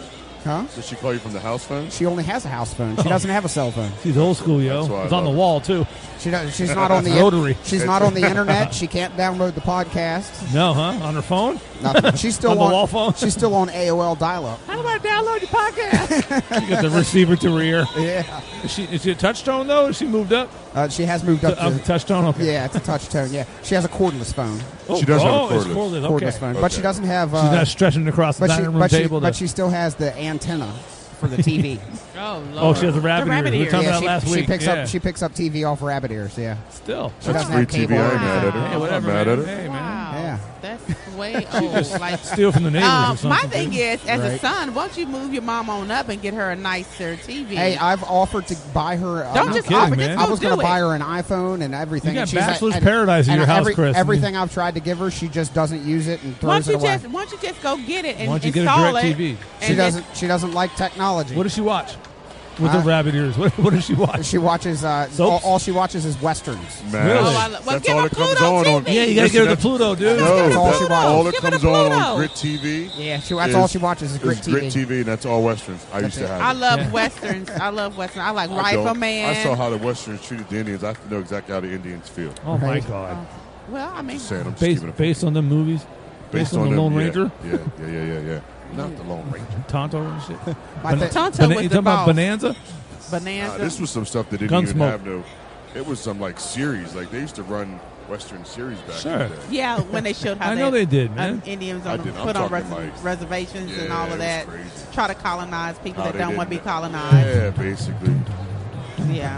Huh? Does she call you from the house phone? She only has a house phone. She doesn't have a cell phone. She's old school, yo. That's why I It's on the love wall too. She's not on the Rotary. She's not on the internet. She can't download the podcast. No, huh? On her phone? Nothing. She's still On the wall phone? She's still on AOL dial-up. How do I download your podcast? You got the receiver to her ear. Yeah. Is she a touch tone though? Has she moved up? She has moved up to touch tone. Okay. Yeah, it's a touch tone. Yeah, she has a cordless phone. She does have a it's cordless. cordless. Cordless Okay. phone, but she doesn't have. She's not stretching across the dining room table. But she still has the antenna for the TV. Oh, Lord. Oh, she has a rabbit ear. We were talking about last week. She picks up TV off rabbit ears. Yeah. Still. She doesn't free have cable. TV. I ain't mad at her. Hey, I'm whatever, not mad at man. her. Hey, man. Wow. Yeah. That's way old. Like, Steal from the neighbors or something. my thing is, as a Right. son, won't you move your mom on up and get her a nicer TV? Hey, I've offered to buy her. Don't just kidding, offer, man. just I go was going do to buy it. her an iPhone and everything. You got and she's bachelor's and- paradise in and your house, Chris. Everything I've tried to give her, she just doesn't use it and Why throws it away. don't you just go get it and Why don't you get a install direct it? TV? She doesn't like technology. What does she watch? With the rabbit ears. What does she watch? She watches all she watches is westerns. Man, Really? Well, that's give all her that comes Pluto on. TV. Yeah, you gotta give her the Pluto, dude. No, That's all she watches. all that Give her comes the on Pluto. Grit TV. Yeah, that's all she watches is Grit Grit TV. TV, and that's all westerns. I used to have. I it. love westerns. I love westerns. I like I don't. Rifleman. I saw how the westerns treated the Indians. I know exactly how the Indians feel. Oh my Right. God. Well, I mean, Just saying, I'm just keeping it Based on the movies? Based on the them, Lone yeah. Ranger? Yeah. Not the Lone Ranger. Tonto and shit? Tonto was you the talking about boss. Bonanza? Bonanza. This was some stuff that didn't even Gunsmoke. have no. It was some like series. Like they used to run Western series back Sure. in the day. Yeah, when they showed how I know they did, man. Indians I on, did. I'm put on talking like- reservations and Yeah, all it of was that. crazy. Try to colonize people How that they don't want to be didn't- colonized. Yeah, basically. Yeah.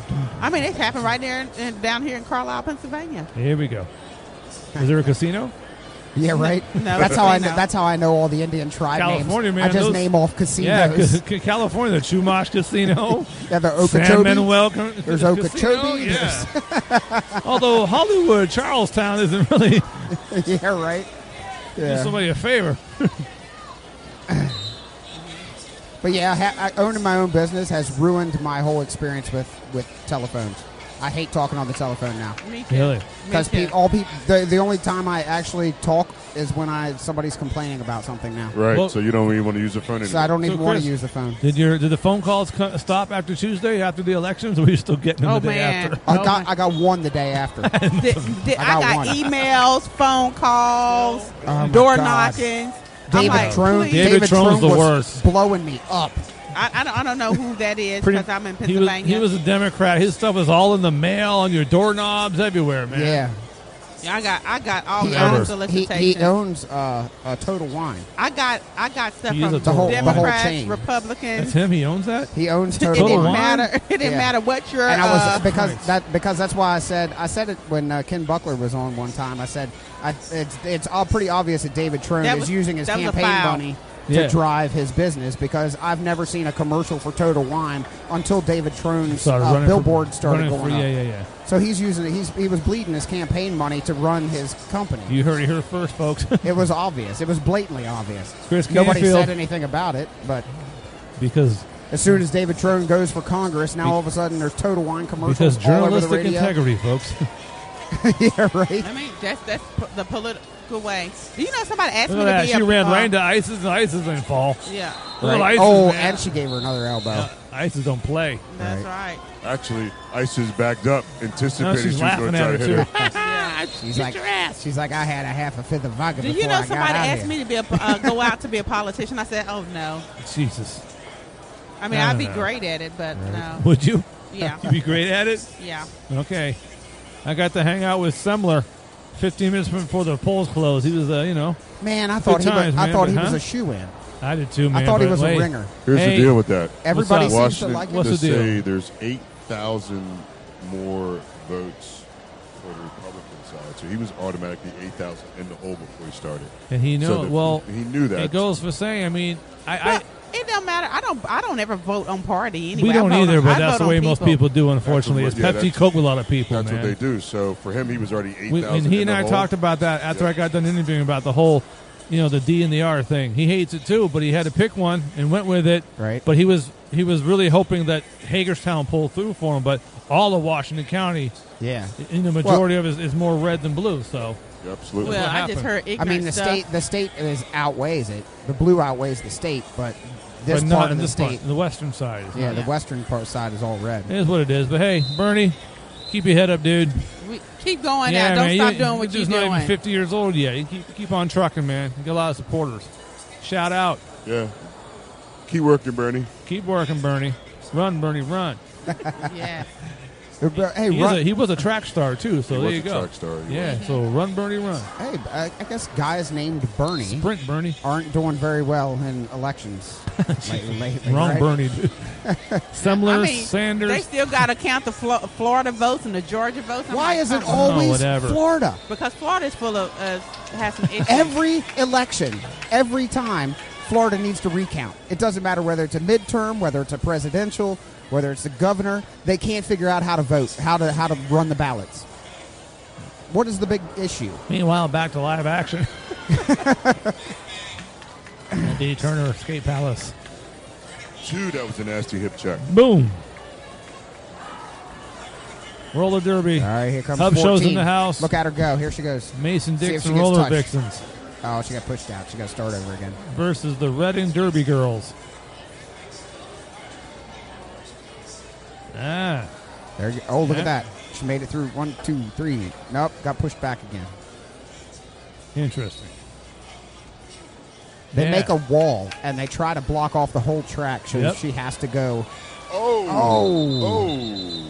I mean, it's happened right there down here in Carlisle, Pennsylvania. Here we go. Is there a casino? Yeah, right. No, that's how I know. no. That's how I know all the Indian tribe California, names. man. I just those- name off Yeah, casinos. California, the Chumash Casino. Yeah, the San Okeechobee. Manuel There's Casino, Okeechobee. Yeah. Although Hollywood, Charlestown isn't really Yeah, right. do Yeah. somebody a favor. But yeah, owning my own business has ruined my whole experience with telephones. I hate talking on the telephone now. Me too. Really? Because Me too. the only time I actually talk is when somebody's complaining about something now. Right. Well- so you don't even want to use the phone anymore. So I don't even want Chris, to use the phone. Did the phone calls stop after Tuesday, after the elections, or were you still getting them Oh, the day man. after? I got one the day after. I got got one. emails, phone calls, Oh, my door God. knockings. David I'm like, Trone. please. David Trone's the was worst. blowing me up. I don't know who that is Pretty- because I'm in he was, Pennsylvania. he was a Democrat. His stuff was all in the mail, on your doorknobs, everywhere, man. Yeah. I got all He kinds owns, of he solicitations. owns Total Wine. I got stuff He is from a The whole Democrats, chain. Republicans. That's him. He owns that. He owns It Total didn't Wine. matter. It didn't Yeah. matter what your. And I was because that's why I said it when Ken Buckler was on one time. I said it's all pretty obvious that David Trone That is was- using his that was a campaign foul. money Yeah. to drive his business because I've never seen a commercial for Total Wine until David Trone's Started running billboard for- started running going for- up. yeah. So he's using he was bleeding his campaign money to run his company. You heard it here first, folks. It was obvious. It was blatantly obvious. Chris Nobody Canfield. said anything about it, but because as soon as David Trone goes for Congress, now all of a sudden there's Total Wine commercials because all over the journalistic radio. integrity, folks. Yeah, right. I mean, that's the political way. Do you know somebody asked Look me at to that. be She a ran right into ISIS, and ISIS didn't fall. Yeah. Look at Right. ISIS, Oh, man. and she gave her another elbow. ISIS don't play. That's right. Actually, ISIS backed up, anticipating No, she's she was laughing going to try at to her, hit too. her. She's like, I had a half a fifth of vodka Do before you know I got somebody out asked here. me to be go out to be a politician? I said, oh no. Jesus. I mean, I I'd don't be know. great at it, but no. Would you? Yeah. You'd be great at it? Yeah. Okay. I got to hang out with Semler 15 minutes before the polls closed. He was, Man, I thought good times, I man, thought he but, was huh? a shoe-in. I did too, man. I thought he but was wait. a ringer. Here's Hey, the deal with that. Everybody What's up? seems to Washington, like it. What's to the deal? say there's 8,000 more votes for the Republican side. So he was automatically 8,000 in the hole before he started. And he So knew. he knew that. It goes for saying. I mean, It don't matter. I don't ever vote on party anyway. we don't I vote either, on- but I that's vote the on way most people do. Unfortunately, it's Yeah, Pepsi that's- Coke with a lot of people. That's man. what they do. So for him, he was already 8,000 And he in and the I hole. talked about that after Yeah. I got done interviewing about the whole, the D and the R thing. He hates it too, but he had to pick one and went with it. Right. But he was really hoping that Hagerstown pulled through for him. But all of Washington County, Yeah. in the majority of it is more red than blue. So Yeah, absolutely. Well, what I just happened. heard ignorant I mean, the stuff. state outweighs it. The blue outweighs the state, but This But part not of in the this part. state. The western side. is Yeah, not. the western part side is all red. It is what it is. But hey, Bernie, keep your head up, dude. Keep going Yeah, now. Don't man, stop you- doing what you're you're just not even doing. 50 years old yet. You keep on trucking, man. You got a lot of supporters. Shout out. Yeah. Keep working, Bernie. Keep working, Bernie. Run, Bernie, run. Yeah. Hey, He was a track star too, so He there was you a go. track star, he Yeah, was. so run, Bernie, run. Hey, I guess guys named Bernie Sprint Bernie aren't doing very well in elections lately. Wrong right? Bernie, dude. Semler, I mean, Sanders. they still got to count the Florida votes and the Georgia votes. I'm Why like, is it come on. always whatever. Florida? Because Florida's full of has some issues. Every election, every time, Florida needs to recount. It doesn't matter whether it's a midterm, whether it's a presidential, whether it's the governor. They can't figure out how to vote, how to run the ballots. What is the big issue? Meanwhile, back to live action. D. Turner Skate Palace. Dude, that was a nasty hip check. Boom. Roller derby. All right, here comes Hub 14. shows in the house. Look at her go. Here she goes. Mason See if Dixon she gets Roller touched. Vixens Oh, she got pushed out. She got to start over again. versus the Reading Derby Girls. Ah. There you go. Oh, look Yeah. at that. She made it through 1, 2, 3. Nope, got pushed back again. Interesting. They Yeah. make a wall and they try to block off the whole track, so Yep. she has to go. Oh.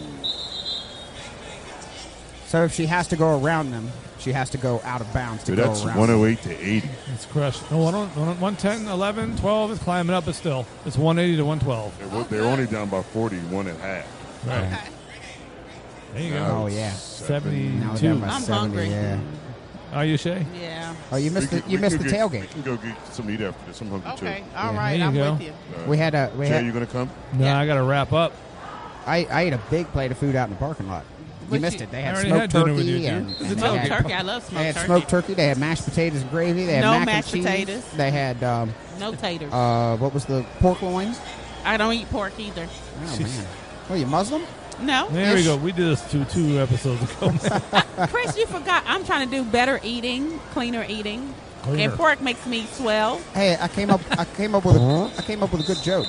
So if she has to go around them, she has to go out of bounds to Dude, go that's around. 108 to 80. It's crushed. No, 110, 11, 12 is climbing up, but still. It's 180 to 112. They're only down by 40, 1.5. Right. There you go. Oh yeah, 72. Now we're down by I'm 70, hungry. Yeah. Are you, Shay? Yeah. Oh, you missed the We missed can the go tailgate. We can go get some meat after this. I'm hungry Okay. too. All Yeah. right. There I'm you go. with you. We had a Jay, you gonna come? No, I got to wrap up. I ate a big plate of food out in the parking lot. You What missed you- it. They I had already smoked had dinner turkey with you, dude. and It's they Smoked had- turkey. I love They smoked had turkey. smoked turkey. They had mashed potatoes and gravy. They had No mac and mashed cheese. potatoes. They had No taters. what was the pork loin? I don't eat pork either. Oh man, what are you Muslim? No. There we go. We did this two episodes ago. Chris, you forgot. I'm trying to do better eating, cleaner eating, Cleaner. and pork makes me swell. Hey, I came up with a good joke.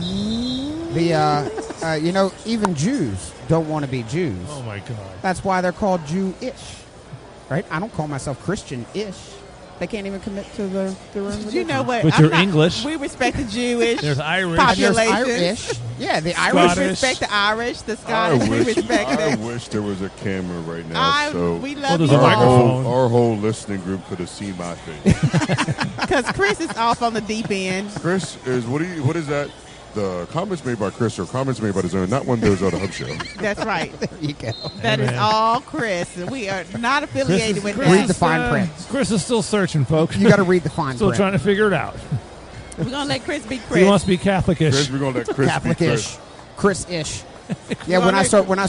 The even Jews don't want to be Jews. Oh my God. That's why they're called Jew-ish, right? I don't call myself Christian-ish. They can't even commit to their own religion. You know what? But I'm you're not- English. We respect the Jewish. There's Irish. And there's population. Irish. Yeah, the We Irish. Scottish. respect the Irish, the I Scottish. We respect I them. wish there was a camera right now, so We Well, love there's you a our microphone. whole listening group could have seen my face. because Chris is off on the deep end. Chris what is that? The comments made by Chris are comments made by the Zone, not one of those on the Hub Show. That's right. There you go. That is man. all Chris. We are not affiliated with Read that. the fine print. Chris is still searching, folks. You got to read the fine Still print. trying to figure it out. We're gonna let Chris be He Chris. wants to be Catholic-ish. Chris, we're gonna let Chris be Catholic-ish, Chris. Chris-ish. Yeah, when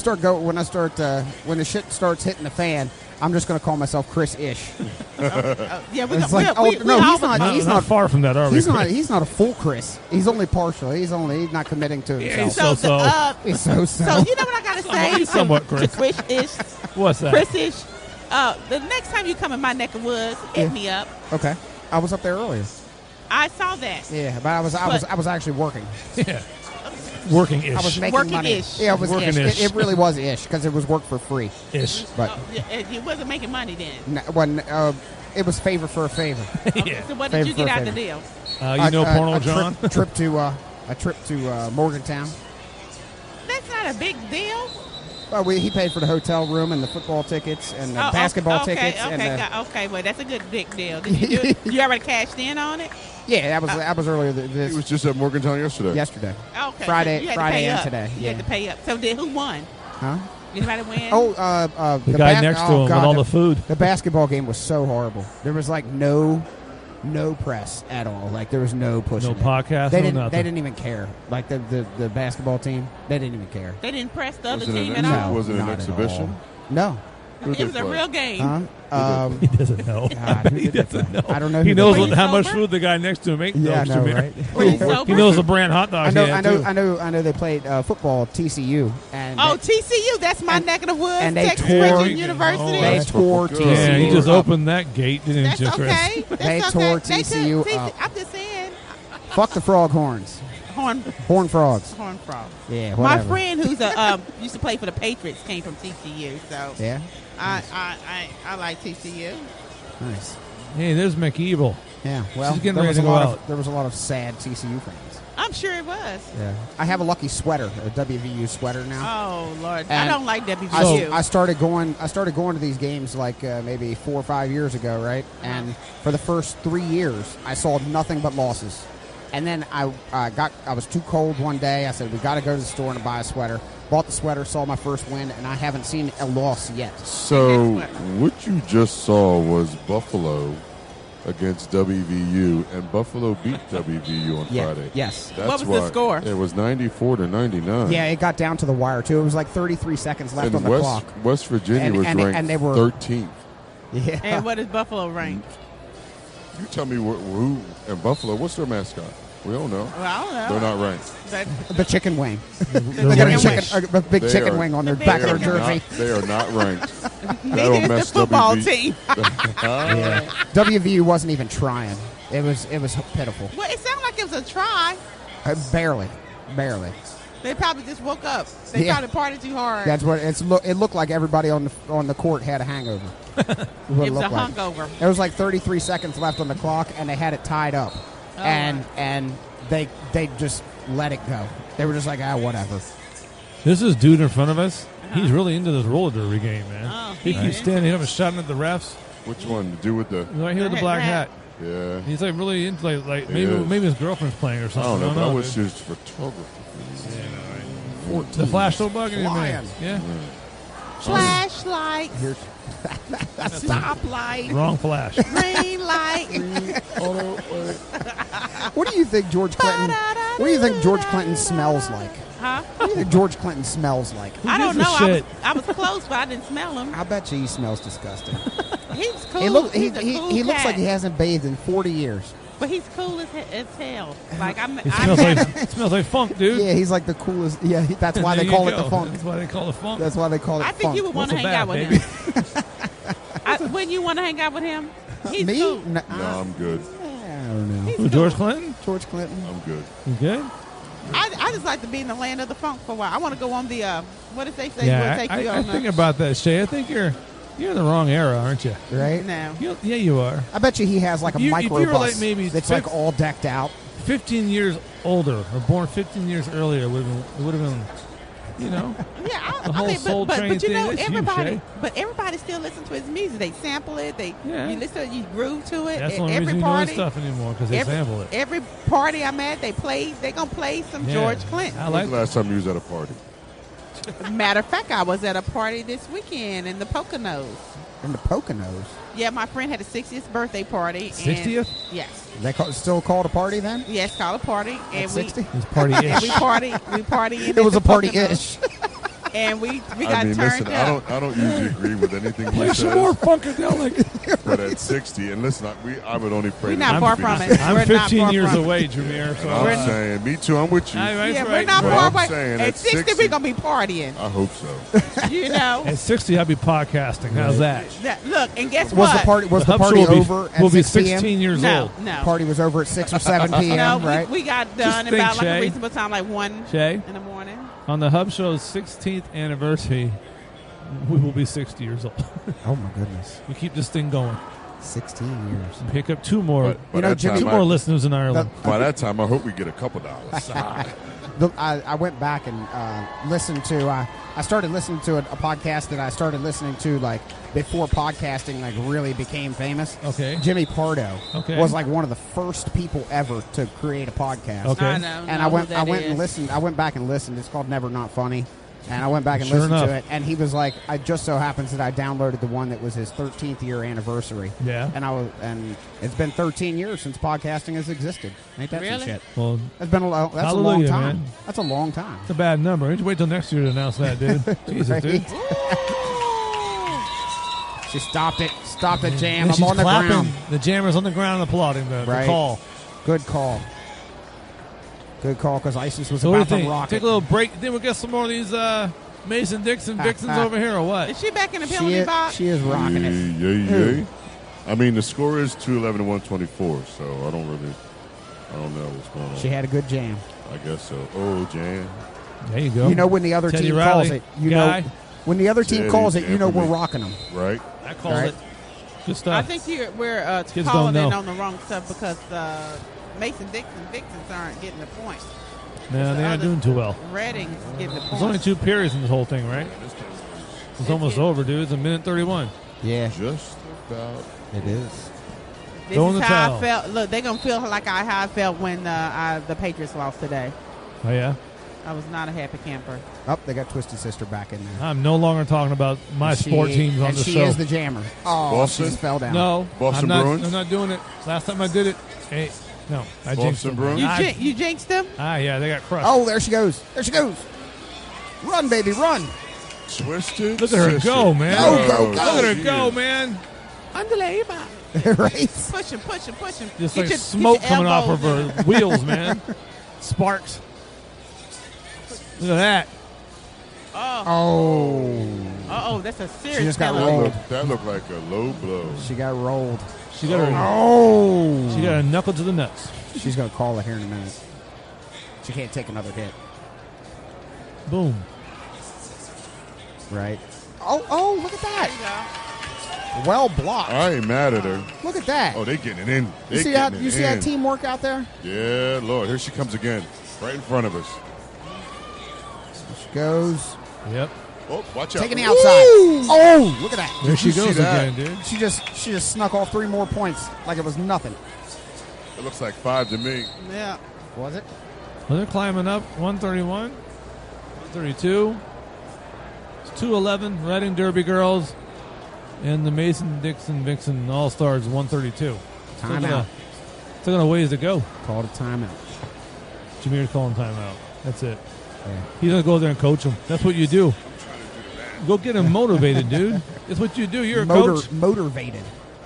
the shit starts hitting the fan, I'm just going to call myself Chris-ish. Yeah, we It's don't. like, we, oh, no, he's not. Not, He's not not. far from that, are we? He's not a full Chris. He's only partial. He's not committing to Yeah, himself. he's so-so. He's so. So you know what I gotta say? Somewhat Chris. Chris-ish. What's that? Chris-ish. The next time you come in my neck of woods, hit me up. Okay, I was up there earlier. I saw that. Yeah, but I was actually working. Yeah. Working-ish. I was making Working money. ish. Yeah, it was Working ish. ish. It really was ish because it was work for free. Ish. But You wasn't making money then. it was favor for a favor. Yeah. So what did you Favor get for out the favor. deal? You know Porno a John? trip to Morgantown. That's not a big deal. Well, he paid for the hotel room and the football tickets and the Oh, basketball okay, tickets. Okay, and the, okay. Well, that's a good big deal. Did you do it? You already cashed in on it? yeah, that was earlier He this was just at Morgantown yesterday. yesterday. Okay. Friday- so you had to Friday pay and up. today, You yeah. had to pay up. So who won? Huh? Anybody win? Oh, The guy next to him with all the food. The basketball game was so horrible. There was like no press at all. Like there was no pushing. No it. podcast, They no didn't. nothing. They didn't even care. Like the basketball team, they didn't even care. They didn't press the other Was it team an at ex- all. was it an not at exhibition? all. No. Who It did was a play? real game. Huh? He doesn't know. God, who He did they doesn't play? know. I don't know. He who they knows played. how much sober? food the guy next to him ate. Yeah, I knows, know, Jameer. right? Were you sober? He knows the brand hot dog. I know. he had, I know. too. I know. They played football at TCU, and Oh, TCU, that's my neck of the woods. and they Texas tore- Christian University. Oh, they that's tore good. TCU. Yeah, he just up. opened that gate, didn't That's you, Chris? okay. That's They okay. tore They TCU could- up. I'm just saying. Fuck the Froghorns. Horn frogs. Horn frog. Yeah, My whatever. friend who's used to play for the Patriots came from TCU, so Yeah. I like TCU. Nice. Hey, there's McEvil. Yeah, well, She's getting there ready was to a go lot out. of there was a lot of sad TCU fans. I'm sure it was. Yeah, I have a lucky sweater, a WVU sweater now. Oh Lord, I And don't like WVU. I started going to these games like maybe 4 or 5 years ago, right? And for the first 3 years, I saw nothing but losses. And then I was too cold one day. I said we got to go to the store and buy a sweater. Bought the sweater, saw my first win, and I haven't seen a loss yet. So what you just saw was Buffalo against WVU, and Buffalo beat WVU on Friday. Yes. That's What was the why score? It was 94-99. Yeah, it got down to the wire too. It was like 33 seconds left And on the clock. West Virginia was ranked and they were 13th. Yeah. And what is Buffalo rank? You tell me who in Buffalo? What's their mascot? We don't know. Well, I don't know. They're not ranked. The chicken wing. The They got a big They chicken are- wing on their they back of are their jersey. not- They are not ranked. Neither is the football team. Yeah. WVU wasn't even trying. It was pitiful. Well, it sounded like it was a try. Barely. They probably just woke up. They Yeah. probably partied too hard. That's what it looked like. Everybody on the court had a hangover. It was a hungover. There was like 33 seconds left on the clock, and they had it tied up, and they just let it go. They were just like, whatever. This is dude in front of us. He's really into this roller derby game, man. Oh, he he keeps is. standing up and shouting at the refs. Which one? To do with the Right here with the black hat. Yeah. He's like really into like He maybe is. maybe his girlfriend's playing or I something. don't know, but I dude. wish it was photography. The flash still bugging you, man. Flying. Yeah. Flashlight. Stoplight. Wrong flash. Green light. What do you think George Clinton? What do you think George Clinton smells like? Huh? What do you think George Clinton smells like? I don't gives a know. shit? I was close, but I didn't smell him. I bet you he smells disgusting. He's cool. He looks He's a cool he looks cat. like he hasn't bathed in 40 years. But he's cool as hell. Like It smells like funk, dude. Yeah, he's like the coolest. Yeah, that's why There they you call it go. the funk. That's why they call it funk. That's why they call it I think funk. you would want to What's hang a out bad, with him. Wouldn't you want to hang out with him? He's Me? cool. No, No, I'm good. I don't know. He's Who, George Clinton? George Clinton. I'm good. You good? I just like to be in the land of the funk for a while. I want to go on the what did they say? Yeah, We'll take you I on think the- about that, Shay. I think you're in the wrong era, aren't you? Right? No. Yeah, you are. I bet you he has like a If you microbus were like maybe that's like all decked out. 15 years older or born 15 years earlier would have been, you know, Yeah, the whole Soul Train but you thing. know That's you, everybody, Shay. but everybody still listens to his music. They sample it. Yeah. You listen to it, you groove to it. That's the only every reason you know party, his stuff anymore because they sample it. Every party I'm at, they gonna play some Yeah. George Clinton. I When's like the last time you was at a party? Matter of fact, I was at a party this weekend in the Poconos. In the Poconos. Yeah, my friend had a 60th birthday party. 60th? And yes. They still called a party then? Yes, called a party. And At we 60? It was party-ish. and we party in It was the a party-ish. Poconos. And we got I mean, turned listen, up. I don't usually agree with anything he Play says. some more funkadelic. But at 60, and listen, I would only pray. We're that not he far be from the it. same. We're I'm not 15 far years from it. away, Jameer. So And I'm saying, me too. I'm with you. Yeah, right. we're not But far I'm away. saying At at 60, 60 we're going to be partying. I hope so. You know? At 60, I'll be podcasting. How's that? Look, and guess Was what? the party The Hub party Show will be- over at will be 6 p.m.? 16 years No, old. no. Party was over at 6 or 7 p.m., No, right? we got done Just about think, like a Shay. reasonable time, like 1 Shay? in the morning. On the Hub Show's 16th anniversary, we will be 60 years old. Oh, my goodness. We keep this thing going. 16 years. Pick up two more. But by that Jimmy, time, two more listeners in Ireland. By that time, I hope we get a couple dollars. I went back and listened to. I started listening to a podcast that I started listening to like before podcasting like really became famous. Okay. Jimmy Pardo Okay. was like one of the first people ever to create a podcast. Okay. I know. And I went and listened. I went back and listened. It's called Never Not Funny. And I went back and Sure listened enough. to it. And he was like, "I just so happens that I downloaded the one that was his 13th year anniversary." Yeah. And it's been 13 years since podcasting has existed. Ain't that some Really? shit? Well, That's been a long hallelujah, time. man. That's a long time. It's a bad number. Just wait till next year to announce that, dude. Jesus, Right? dude. She stopped it. Stopped the jam. And I'm she's on the clapping. ground. The jammer's on the ground and applauding the Right. call. Good call. Good call because ISIS was So what do you about to think? rock Take it. a little break. Then we'll get some more of these Mason-Dixon Vixens over here or what? Is she back in the penalty box? She is rocking it. Yeah. I mean, the score is 211 to 124, so I don't know what's going on. She had a good jam. I guess so. Oh, Jan. There you go. You know when the other Teddy team Riley, calls it. You guy. know when the other team Teddy, calls it. You know Anthony. we're rocking them. Right. I called Right. it. Good I stuff. think we're Kids calling don't in know. on the wrong stuff because Mason Dixons aren't getting the point. No, they're not doing too well. Redding's getting the There's point. only 2 periods in this whole thing, right? It's almost over, dude. It's a minute 31. Yeah, Just about. it is. This Throw in is the how towel. I felt. Look, they're gonna feel like how I felt when the Patriots lost today. Oh, yeah? I was not a happy camper. Oh, they got Twisted Sister back in there. I'm no longer talking about my sport teams on and the she show. is the jammer. Oh, Boston? she just fell down. No, Boston I'm not, Bruins? I'm not doing it. Last time I did it, hey, no, I jinxed Boston them. Bruins? You jinxed them. Yeah, they got crushed. Oh, there she goes. There she goes. Run, baby, run. Twisted. Look at her Sister. go, man. Go, go, Look go. at her go, man. Unbelievable. Right? Push him. Just Get like your- smoke get your coming off of elbows her wheels, man. Sparks. Look at that. Oh, that's a serious. She just got penalty. rolled. That looked like a low blow. She got rolled. She got her. Oh. She got a knuckle to the nuts. She's going to call it here in a minute. She can't take another hit. Boom. Right. Oh, look at that. Well blocked. I ain't mad at her. Look at that. Oh, they getting it in. They you see getting that? it You see in. that teamwork out there? Yeah, Lord. Here she comes again. Right in front of us. She goes. Yep. Oh, watch out. Taking the outside. Oh, look at that. There she you see goes that? again, dude. She just snuck off 3 more points like it was nothing. It looks like 5 to me. Yeah. Was it? Well, they're climbing up. 131, 132. It's 211. Reading Derby Girls and the Mason-Dixon Vixen All-Stars 132. Timeout. Still got a ways to go. Called a timeout. Jameer calling timeout. That's it. Yeah. He's going to go there and coach them. That's what you do. Go get him motivated, dude. That's what you do. You're a coach. Motivated.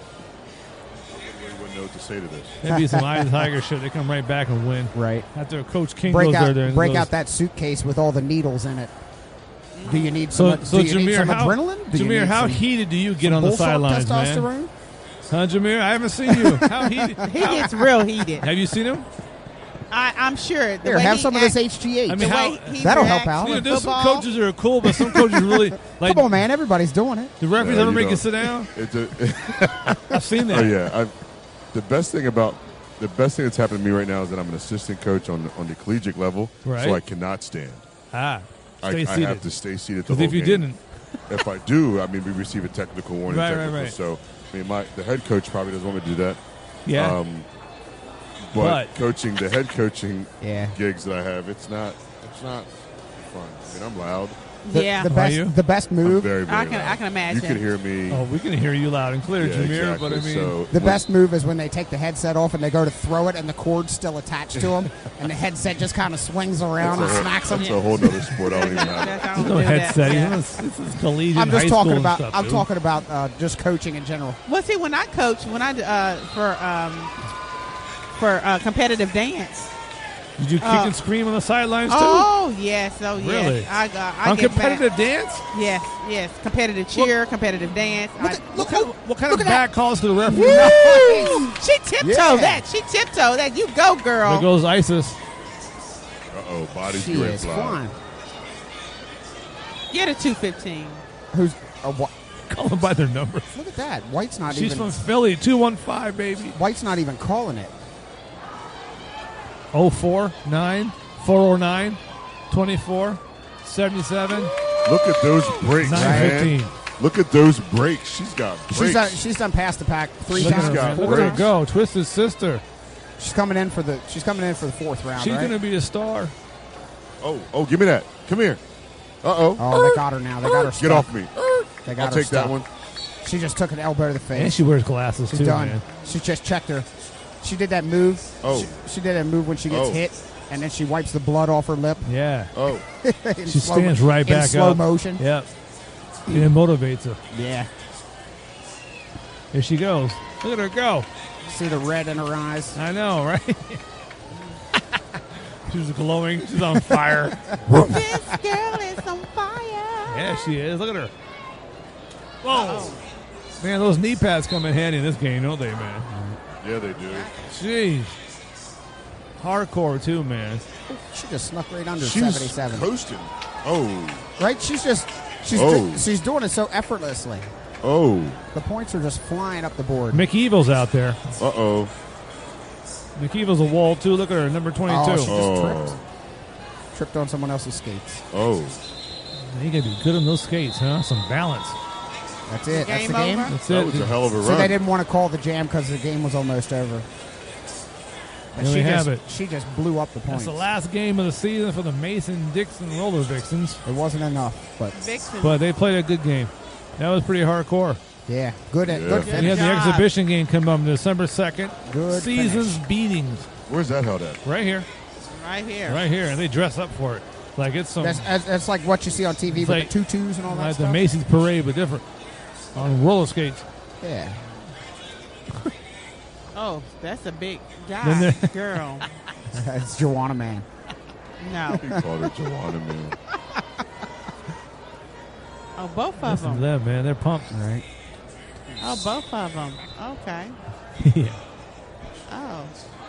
We wouldn't know what to say to this. That'd be some Eye Tiger shit. They come right back and win. Right. After Coach King Break goes out, there and break goes, out that suitcase with all the needles in it. Do you need So, some? so do you need Jameer, some how, adrenaline? Do you Jameer, need how some- heated do you get some on the bull shark sidelines, man? testosterone? Huh, Jameer? I haven't seen you. How heated? He gets real heated. Have you seen him? I'm sure. The Here, way have he some of this acts- HGH. I mean, the how? way he That'll help reacts out. with Dude, there's some football. coaches that are cool, but some coaches really like. Come on, man. Everybody's doing it. The referees Yeah, ever you make know. you sit down? It's I've seen that. Oh yeah, the best thing that's happened to me right now is that I'm an assistant coach on the collegiate level, Right. so I cannot stand. Ah, I stay seated. have to stay seated. The Because whole if you game. didn't, If I do, I mean, we receive a technical warning. Right, technical, right, right. So I mean, the head coach probably doesn't want me to do that. yeah. But coaching the head coaching Yeah. gigs that I have, it's not fun. I mean, I'm loud. Yeah. The Are best. you? The best I'm move. very, very I can- loud. I can imagine. You can hear me. oh, we can hear you loud and clear, yeah, Jameer. exactly. But I mean, so The when- best move is when they take the headset off and they go to throw it and the cord's still attached to them and the headset just kind of swings around and smacks them. That's a whole nother sport. I don't even have. That's- I there's don't no do that. headset. Yeah. This is collegiate I'm just high talking school about. and stuff, I'm dude. talking about just coaching in general. Well, see, when I coach, for competitive dance. Did you kick and scream on the sidelines too? Oh yes, Really? yes. I on get competitive back. dance? Yes. Competitive cheer, competitive dance. What kind of back calls to the referee? Woo! She tiptoed Yeah. that. She tiptoed that. You go, girl. There goes ISIS. Uh-oh, body's She getting is fly. flying. Get a 215. Who's? Call them by their numbers. Look at that. White's not She's even. from Philly, 215, baby. White's not even calling it. 049 409 24 77 Look at those breaks, 915. man. Look at those breaks. She's got breaks. She's done past the pack 3 Look at times. her, got man. Look at her breaks. go. Twisted sister. She's coming in for the 4th round. She's right? going to be a star. Oh, give me that. Come here. Uh-oh. Oh, they got her now. They got her. Get stuck. off me. They got I'll her take stuck. that one. She just took an elbow to the face. And she wears glasses, She's too, done. man. She just checked her. She did that move. Oh. She did that move when she gets Oh. hit, and then she wipes the blood off her lip. Yeah. Oh. In She slow- stands right in back slow up. motion. Yep. It motivates her. Yeah. Here she goes. Look at her go. See the red in her eyes. I know, right? She's glowing. She's on fire. This girl is on fire. Yeah, she is. Look at her. Whoa. Man, those knee pads come in handy in this game, don't they, man? Yeah, they do. Jeez. Hardcore, too, man. She just snuck right under She was 77. coasting. Oh. Right? She's doing it so effortlessly. Oh. The points are just flying up the board. McEvil's out there. Uh-oh. McEvil's a wall, too. Look at her, number 22. Oh, she just tripped on someone else's skates. Oh. You got to be good on those skates, huh? Some balance. That's it. That's the Game game? over? That's That it. was a hell of a So run. they didn't want to call the jam because the game was almost over. But There we have it. She just blew up the That's points. the last game of the season for the Mason-Dixon Roller Vixens. It wasn't enough, but But they played a good game. That was pretty hardcore. yeah, good. Yeah. Good We finish. had the exhibition game come up December 2nd. Good Season's finish. beatings. Where's that held at? Right here. Right here. Right here. And they dress up for it. Like it's some That's like what you see on TV with like- the tutus and all that like the stuff. Macy's parade, but different. On roller skates. Yeah. Oh, that's a big Then guy. there- Girl. It's Joanna Man. No. He called her Joanna, man. Oh, both of Listen to them. them, man. They're pumped. Right. Oh, both of them. Okay. Yeah. Oh.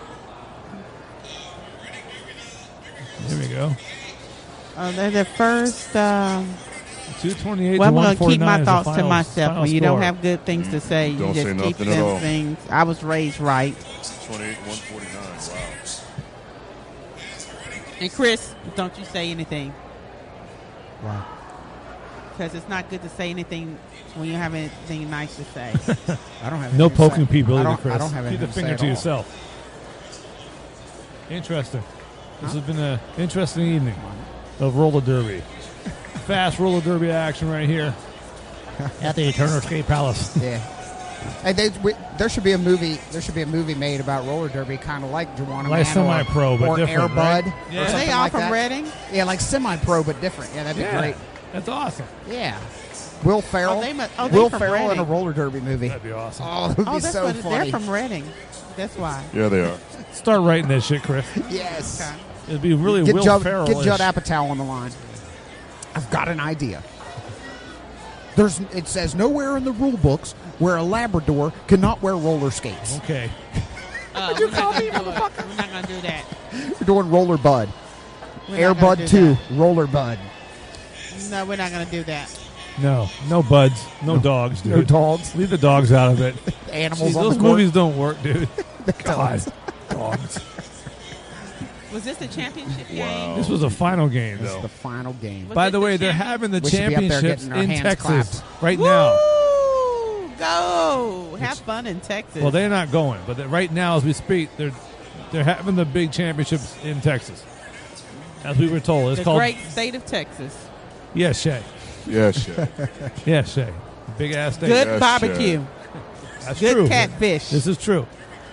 There we go. Oh, they're the first. 228 Well, I'm to going to keep 149 my is the thoughts to final- myself. final When you don't score. have good things to say, you Don't just say keep nothing at them all. things. I was raised right. 28-149. Wow. And Chris, don't you say anything. Wow. Because it's not good to say anything when you have anything nice to say. I don't have No anything to poking say. people I either, don't, Chris. I don't have Keep anything the to say finger at to all. yourself. Interesting. This has been an interesting evening of roller derby. Fast roller derby action right here at the Eternal Skate Palace. Yeah. Hey, there should be a movie. There should be a movie made about roller derby, kind of like Joanna Like Man semi-pro, but or different, Air Bud. right? Or Yeah. something They all like from that. Reading? Yeah, like semi-pro, but different. Yeah, that'd be Yeah. great. That's awesome. Yeah. Will Ferrell. they Will from Ferrell in a Reading. roller derby movie. That'd be awesome. Oh, that would Oh, be that's so what funny. they're from Reading. That's why. Yeah, they are. Start writing that shit, Chris. Yes. Okay. It'd be really Get Will Judd, Ferrell. get Judd Apatow on the line. I've got an idea. It says nowhere in the rule books where a Labrador cannot wear roller skates. Okay. What'd you call me, motherfucker? We're not going to do that. We're doing Roller Bud. We're Air not gonna Bud do 2, Roller Bud. No, we're not going to do that. No buds, no dogs, dude. No dogs. Leave the dogs out of it. Animals Jeez, on those the court. movies don't work, dude. God, dogs. Was this the championship game? This was a final game, This is though. the final game. By the way, they're having the We should be up there championships getting our in hands Texas clapped. right now. Woo! Go! Have fun in Texas. Well, they're not going, but right now, as we speak, they're having the big championships in Texas. As we were told, it's the called. great state of Texas. Yes, Shay. Yeah, shit. Yes, Shay. Big ass state. Good Yes, barbecue. That's Good true. catfish. This is true.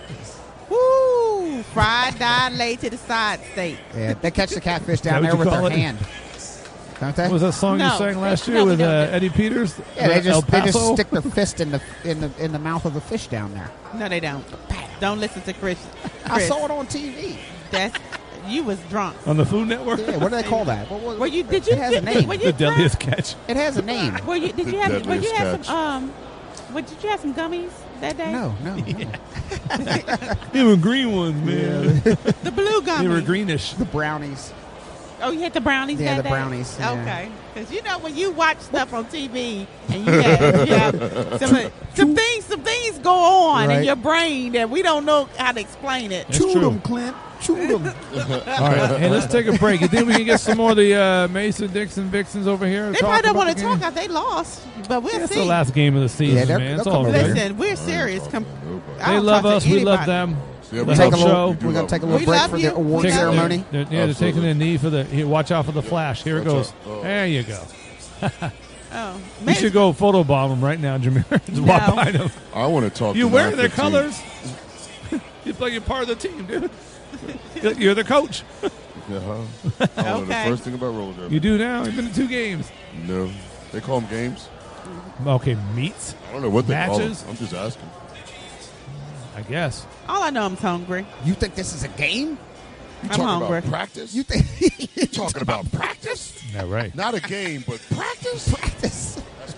Woo! Fried, dyed, laid to the side steak. Yeah, they catch the catfish Is that down what there you with call their it? hand. Don't they? What was that song you No, sang last no, year we with don't do- Eddie Peters? Yeah, they El just Paso? stick their fist in the mouth of the fish down there. No, they don't. Don't listen to Chris. I saw it on TV. That's you was drunk. on the Food Network. Yeah, what do they call that? Were you? Did you? It has a name. Were The you drunk? deadliest catch. It has a name. Were you? Did The you have? Were you deadliest have catch. some? Did you have some gummies that day? No. They were green ones, man. The blue gummies. They were greenish. The brownies. Oh, you had the brownies Yeah, that the day? brownies, yeah. Okay. Because you know when you watch stuff on TV and you have some things go on in Right. your brain that we don't know how to explain it. That's Chew true. them, Clint. Chew them. All right, hey, let's take a break. You think we can get some more of the Mason-Dixon Vixens over here? They probably don't want to talk out. They lost, but we'll It's see. the last game of the season, Yeah, man. It's they'll all come good. over. Listen, we're serious. They love us. We love them. Yeah, The we Hub love- Show. We're going to take a little We break love for you. the award We love you. ceremony. They're taking Absolutely. a knee for the. Here, watch out for the flash. Here it Watch goes. out. Oh. There you go. Oh, You maybe- should go photobomb them right now, Jameer. Just walk No. by them. I want to talk You to wearing their 915. colors? You play you're part of the team, dude. You're the coach. I don't know the Okay. first thing about roller derby. You do now. You've been to 2 games. No. They call them games? Okay, meets. I don't know what they call them. Matches? I'm just asking. I guess. all I know, I'm hungry. You think this is a game? You I'm talking hungry. about practice? You think You talking about practice? Yeah, right. Not a game, but practice? practice? That's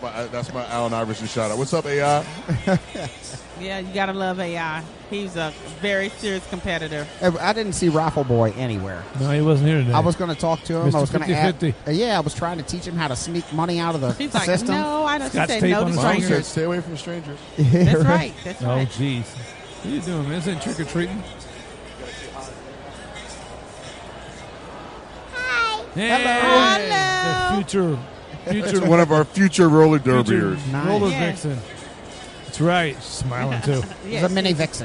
That's my Allen Iverson shout out. What's up, AI? Yeah, you gotta love AI. He's a very serious competitor. I didn't see Raffle Boy anywhere. No, he wasn't here today. I was going to talk to him. Mr. I was going to 50-50. Yeah, I was trying to teach him how to sneak money out of the He's like, system. no, I don't Scotch say tape no on to his Mom strangers. said, stay away from strangers. That's right. That's Oh, right. jeez. What are you doing, man? Isn't it trick or treating? Hello. The future It's one of our future roller derbyers. Nice. roller Yeah. vixen. That's right. She's smiling too. It's a mini vixen.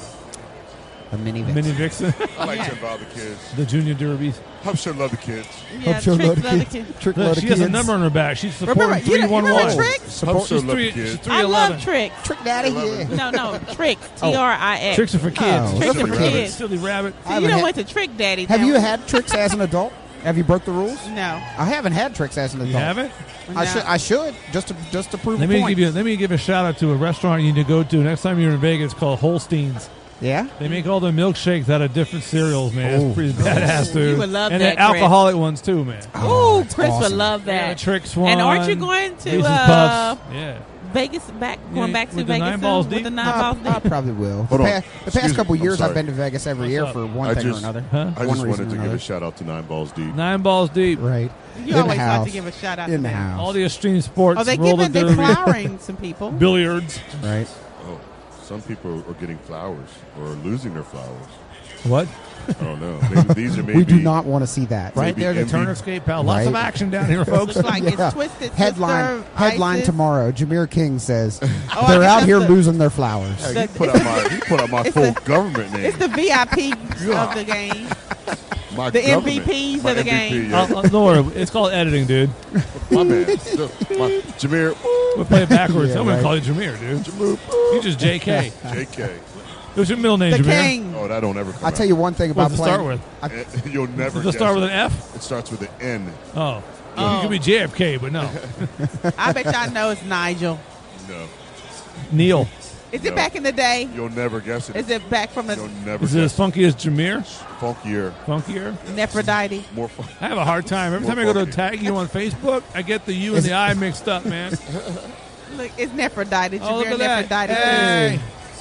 A mini vixen. Mini vixen. I like to involve the kids. The junior derbies. Hub should love the kids. Yeah, Hope she'll Trick load of love the kids. kids. Trick Look, load of she has a kids. number on her back. She's supporting Remember, you remember 311. Trick? Hub Support, should she's love the three, kids. she's I 311. love Trick. Trick Daddy. Yeah. No, Trick. Trix. Tricks are for kids. Oh, Tricks are Silly for rabbit. kids. Silly rabbit. I See, you haven't don't had- went to Trick Daddy. Have now. you had tricks as an adult? Have you broke the rules? No. I haven't had tricks as an adult. You haven't? I should just to prove Let a me point. give a shout out to a restaurant you need to go to next time you're in Vegas called Holstein's. Yeah. They make all their milkshakes out of different cereals, man. Oh. It's pretty badass, dude. You would love and that, the alcoholic ones too, man. Oh, that's Chris would awesome. love Yeah, that. Tricks one. And aren't you going to Reese's Puffs. Yeah. Vegas going back to with the Vegas 9 balls soon with deep? the 9 balls I deep? probably will. Hold the on. the Excuse past couple me. I'm years, I've sorry. been to Vegas every What's year up? for one I thing just- or another. Huh? I One just reason wanted or to give another. a shout out to 9 Balls Deep. 9 balls deep. Right. You In always the like house. to give a shout out In to the them. house. All the extreme sports. Oh, they roller they're derby, flowering some people. billiards. Right. Oh, some people are getting flowers or losing their flowers. What? I don't know. Maybe these are maybe. We do not want to see that. Right Maybe there, the envy. Turner Skate Pal. Lots Right. of action down here, folks. Looks like Yeah. it's Twisted Headline Sister, headline Isis. tomorrow. Jameer King says I they're guess out that's here the- losing their flowers. Hey, he put out my It's full the- government name. It's the VIP of the game. My the government. MVPs My of the MVP, game. yeah. Don't worry. It's called editing, dude. My man. So, Jameer. We'll play it backwards. Yeah, I'm going right. to call you Jameer, dude. You just JK. JK. What's your middle name, The Jameer? king. Oh, that don't ever come I'll tell you one thing about What's it playing. start with? You'll never Does it guess start with it. an F? It starts with an N. Oh. You could be JFK, but no. I bet y'all know it's Nigel. No. Neil. Is it No. back in the day? You'll never guess it. Is it back from You'll the never Is it as guess funky as Jameer? Funkier. Funkier? Nephrodite? More fun. I have a hard time. Every More time I go to funky. tag you on Facebook, I get the U and the I mixed up, man. Look, it's Nephrodite. Oh, look Jameer at that. Nephrodite. Hey.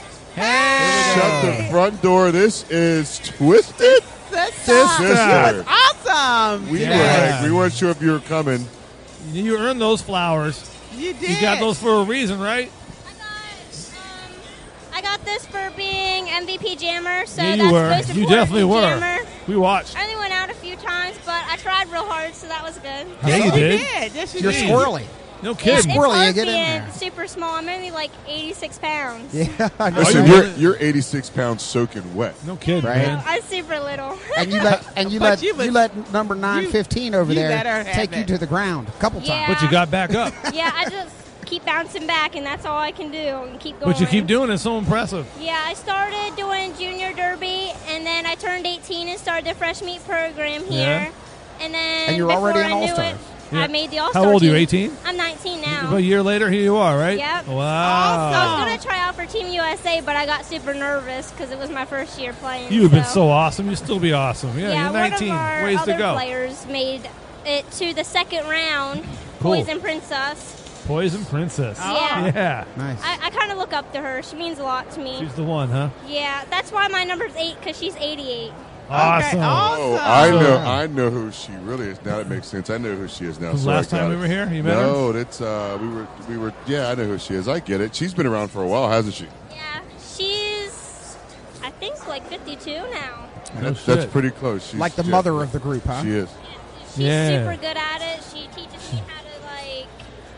Hey. Shut the front door. This is Twisted Sister. Sister. Awesome. We Yeah. were like, we weren't sure if you were coming. You earned those flowers. You did. You got those for a reason, right? I got this for being MVP jammer, so Yeah, you that's were. supposed to You be definitely were. jammer. We watched. I only went out a few times, but I tried real hard, so that was good. Yeah, you You did. did. Yes, you You're did. squirrely. No Yeah, kidding. it Squirrely, you loves get in being there. super small. I'm only like 86 pounds. Yeah, I know. Listen, you- you're 86 pounds soaking wet. No kidding, Right. man. I'm super little. And you But you was- let number 915 over you there let her have take you it. to the ground a couple Yeah. times. But you got back up. Yeah, I just keep bouncing back, and that's all I can do, and keep going. But you keep doing it. So impressive. Yeah, I started doing junior derby, and then I turned 18 and started the fresh meet program here. And then And you're before already I an knew All-Star. it, Yeah. I made the All-Star How old are you, team. 18? I'm 19 now. About a year later, here you are, right? Yep. Wow. I was going to try out for Team USA, but I got super nervous because it was my first year playing. You have been so awesome. You still be awesome. Yeah, you're 19. One of our Ways other to go. players made it to the second round. Cool. Poison Princess. Poison Princess. Yeah. Yeah. Nice. I kind of look up to her. She means a lot to me. She's the one, huh? Yeah, that's why my number's 8 because she's 88. Awesome. Oh, I know who she really is. Now it makes sense. I know who she is now. From so last I got time we it. were here? You met no, that's we were. Yeah, I know who she is. I get it. She's been around for a while, hasn't she? Yeah, she's, I think, like 52 now. No That's shit. pretty close. She's Like the mother of the group, huh? She is. She's Yeah. super good at it. She teaches me how to, like,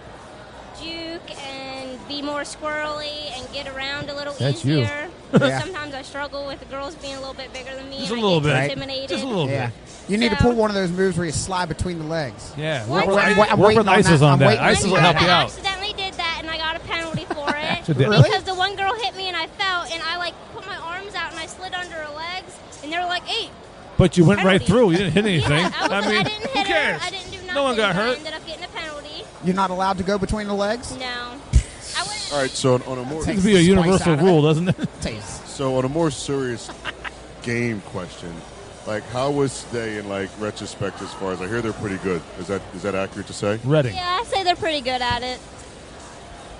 juke and be more squirrely and get around a little That's you. easier. Yeah. Sometimes I struggle with the girls being a little bit bigger than me. Just a and little I get bit. intimidated. Just a little Yeah. bit. You need to So- pull one of those moves where you slide between the legs. Yeah. One Work with, time- work I'm with waiting on ISIS that. on I'm that. waiting on ISIS will One help time you I out. accidentally did that and I got a penalty for it. So did- Really? Because the one girl hit me and I fell and I like put my arms out and I slid under her legs and they were like, "Hey." But you went right Penalty. through. You didn't hit anything. Yeah, I mean, didn't who hit cares? her. I didn't do nothing. No one got but I hurt. ended up getting a penalty. You're not allowed to go between the legs? No. I wouldn't. All right. So on a more Seems to be a universal out of rule, it. doesn't it? so on a more serious game question, like how was they in like retrospect as far as I hear they're pretty good. Is that accurate to say? Reading. Yeah, I say they're pretty good at it.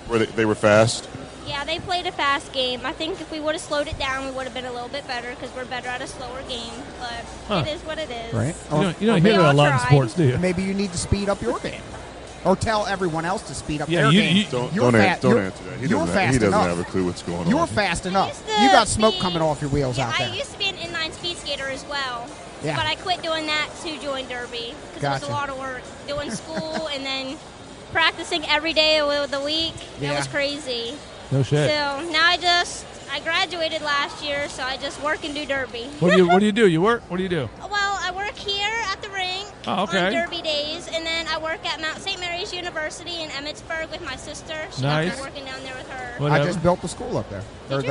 Were they were fast? Yeah, they played a fast game. I think if we would have slowed it down, we would have been a little bit better because we're better at a slower game. But it is what it is. Right. You don't hear that a lot in sports, do you? Maybe you need to speed up your game. Or tell everyone else to speed up Yeah, their you- game. you- Don't answer that. He doesn't enough. have a clue what's going on. You're fast enough. to You got smoke be- coming off your wheels out I there. used to be an inline speed skater as well. Yeah. But I quit doing that to join Derby because it was Gotcha. a lot of work. Doing school and then practicing every day of the week. Yeah. That was crazy. No shit. So now I graduated last year, so I just work and do Derby. What do you do? You work? What do you do? Well, I work here at the rink Oh, okay. on Derby days, and then I work at Mount St. Mary's University in Emmitsburg with my sister. So Nice. I'm working down there with her. Whatever. I just built the school up there. Or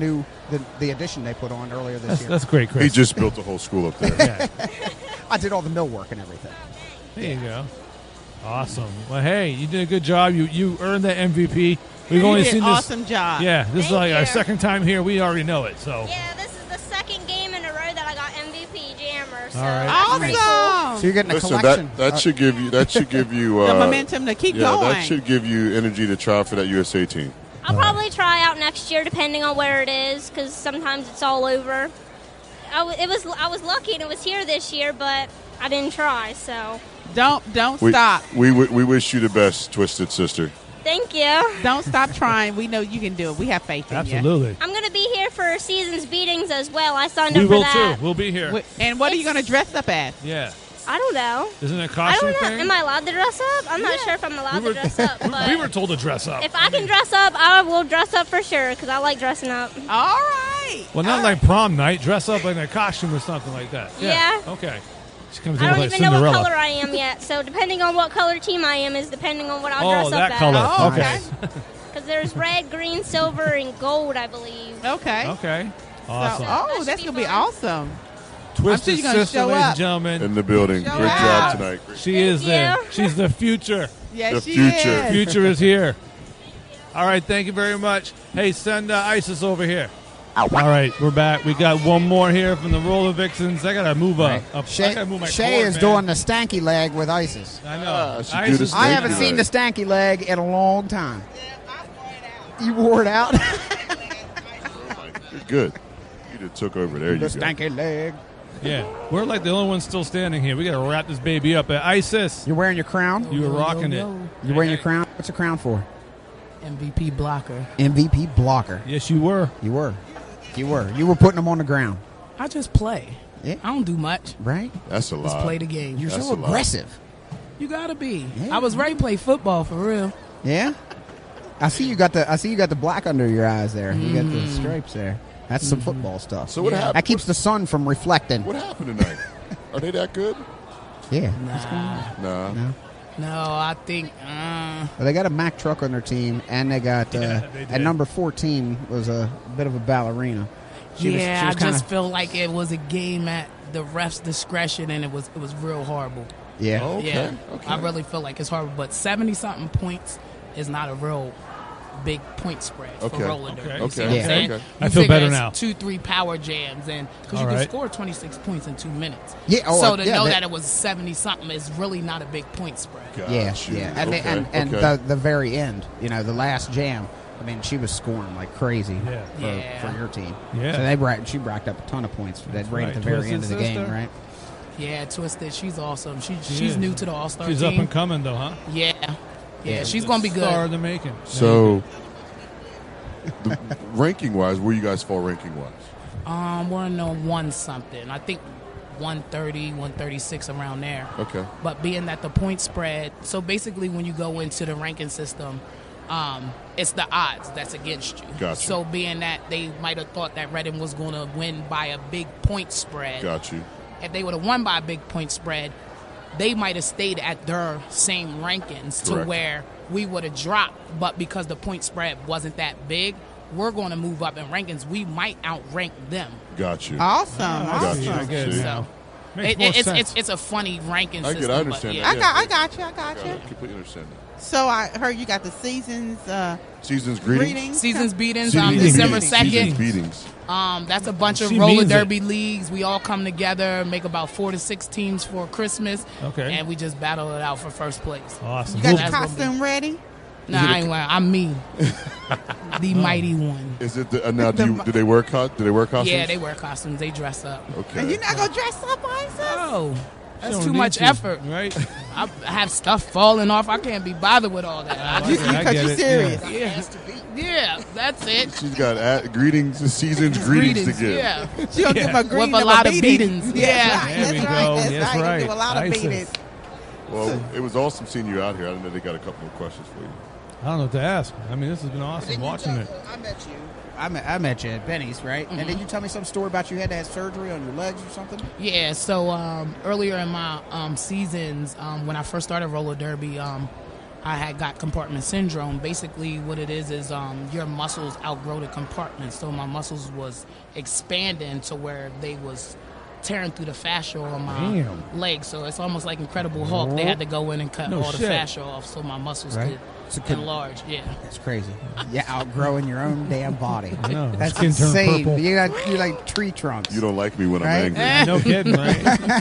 the addition they put on earlier this year. That's great, Chris. He just built a whole school up there. I did all the millwork and everything. There you go. Awesome. Well, hey, you did a good job. You earned that MVP. We've only did seen this. awesome job. Yeah, this is like our you. second time here. We already know it. So. Yeah, this is the second game in a row that I got MVP jammer. So All right. that's pretty cool. Awesome. So you're getting a Listen, collection. that should give you The momentum to keep yeah, going. that should give you energy to try for that USA team. I'll probably try out next year, depending on where it is, because sometimes it's all over. I was lucky and it was here this year, but I didn't try. So Don't We, stop. We wish you the best, Twisted Sister. thank you. Don't stop trying. We know you can do it. We have faith in Absolutely. I'm going to be here for season's beatings as well. I signed We up for will that. too. We'll be here. you. And what are you going to dress up as? Yeah. I don't know. Isn't it a I costume don't know. thing? Am I allowed to dress up? I'm not sure if I'm allowed to dress up. But we were told to dress up. if I can dress up, I will dress up for sure because I like dressing up. All right. Well, not like prom night. Dress up in a costume or something like that. Yeah. Okay. She comes I in don't like even know what Cinderella. color I am yet. So depending on what color team I am is depending on what I'll Oh, dress that up color. as. Oh, Okay. Because there's red, green, silver, and gold, I believe. Okay. Okay. So, Awesome. oh, that's going to be awesome. Twisted you're gonna Sister, show ladies up. and gentlemen. In the building. Show Great up. job tonight. She is Thank the you. she's the future. Yes, The she future. is. Future is here. All right, thank you very much. Hey, send Isis over here. All right, we're back. We got one more here from the Roller Vixens. I gotta move up. I Shay, gotta move my Shay cord, is man. doing the stanky leg with Isis. I know. I should do Isis- this I Stanky haven't seen leg. the stanky leg in a long time. You wore it out? You're good. You just took over. There The you go. stanky leg. Yeah, we're like the only ones still standing here. We gotta wrap this baby up. Isis, You're wearing your crown? you were rocking it. You're wearing your crown? What's your crown for? MVP blocker. MVP blocker. Yes, you were. You were. You were. You were putting them on the ground. I just play. Yeah. I don't do much. Right? That's a Just lot. play the game. You're That's so a lot. aggressive. You gotta be. Yeah. I was ready to play football for real. Yeah? I see you got the black under your eyes there. You got the stripes there. That's some football stuff. So what happened? That keeps the sun from reflecting. What happened tonight? Are they that good? Yeah. Nah. No. No, I think. Well, they got a Mack truck on their team, and they got they did. at number 14 was a bit of a ballerina. She was I kinda- just feel like it was a game at the ref's discretion, and it was real horrible. Yeah. Okay. Yeah, Okay. I really feel like it's horrible. But 70-something points is not a real big point spread Okay. for roller derby. Okay. You see Okay. what I'm Yeah. saying? Okay. I You feel figure better it's now. 2-3 power jams, and because you All can right. score 26 points in 2 minutes. Yeah, oh, so to yeah, know they- that it was 70-something is really not a big point spread. Yeah, Gotcha. yeah, and Okay, and okay. the very end, the last jam. I mean, she was scoring like crazy Yeah. for your team. Yeah. So she racked up a ton of points right right. at the very Twisted end of the game, sister. right? Yeah, Twisted, she's awesome. She She's is. new to the All-Star She's team. up and coming, though, huh? Yeah, she's gonna be Star of good. the making. So, ranking wise, where you guys fall ranking wise? We're in the 1-something. I think 130, 136 around there. Okay. But being that the point spread, so basically when you go into the ranking system, it's the odds that's against you. Gotcha. So being that they might have thought that Reading was going to win by a big point spread, Got you. if they would have won by a big point spread, they might have stayed at their same rankings to Correct. where we would have dropped. But because the point spread wasn't that big, we're going to move up in rankings. We might outrank them. Got you. Awesome. Got Awesome. you. I get it See? now. So Makes more sense. it's a funny ranking I system. understand but that. yeah. I got you. I completely understand that. So I heard you got the seasons Seasons greetings. greetings. Seasons beatings Seasons December beatings. 2nd. Seasons beatings. That's a bunch of She roller means it. derby leagues. We all come together, make about 4 to 6 teams for Christmas, Okay. and we just battle it out for first place. Awesome. You got That's your gonna be- costume ready? No, I ain't lying. I'm me. The mighty one. Is it now? Do they wear costumes? Yeah, they wear costumes. They dress up. Okay. And you're not gonna dress up, Isis? No, that's don't too need much to, effort. right? I have stuff falling off. I can't be bothered with all that. Because you're serious. Yeah, that's it. She's got greetings, season's greetings to give. Yeah, She don't give him a greeting with a of lot of beating. beatings. Yeah, Yeah, There we that's go. right. That's He'll right. give a lot of ISIS. beatings. Well, it was awesome seeing you out here. I know they got a couple of questions for you. I don't know what to ask. I mean, this has been awesome watching it. I met you. I met you at Benny's, right? And then you tell me some story about you had to have surgery on your legs or something? Yeah, so earlier in my seasons, when I first started roller derby, I had got compartment syndrome. Basically, what it is your muscles outgrow the compartment. So my muscles was expanding to where they was tearing through the fascia on my legs. So it's almost like Incredible Hulk. They had to go in and cut all the fascia off so my muscles could enlarge. Yeah, that's crazy. Yeah, outgrowing your own damn body. I know. That's Skin turned insane. purple. You're like tree trunks. You don't like me when Right? I'm angry. No kidding, right?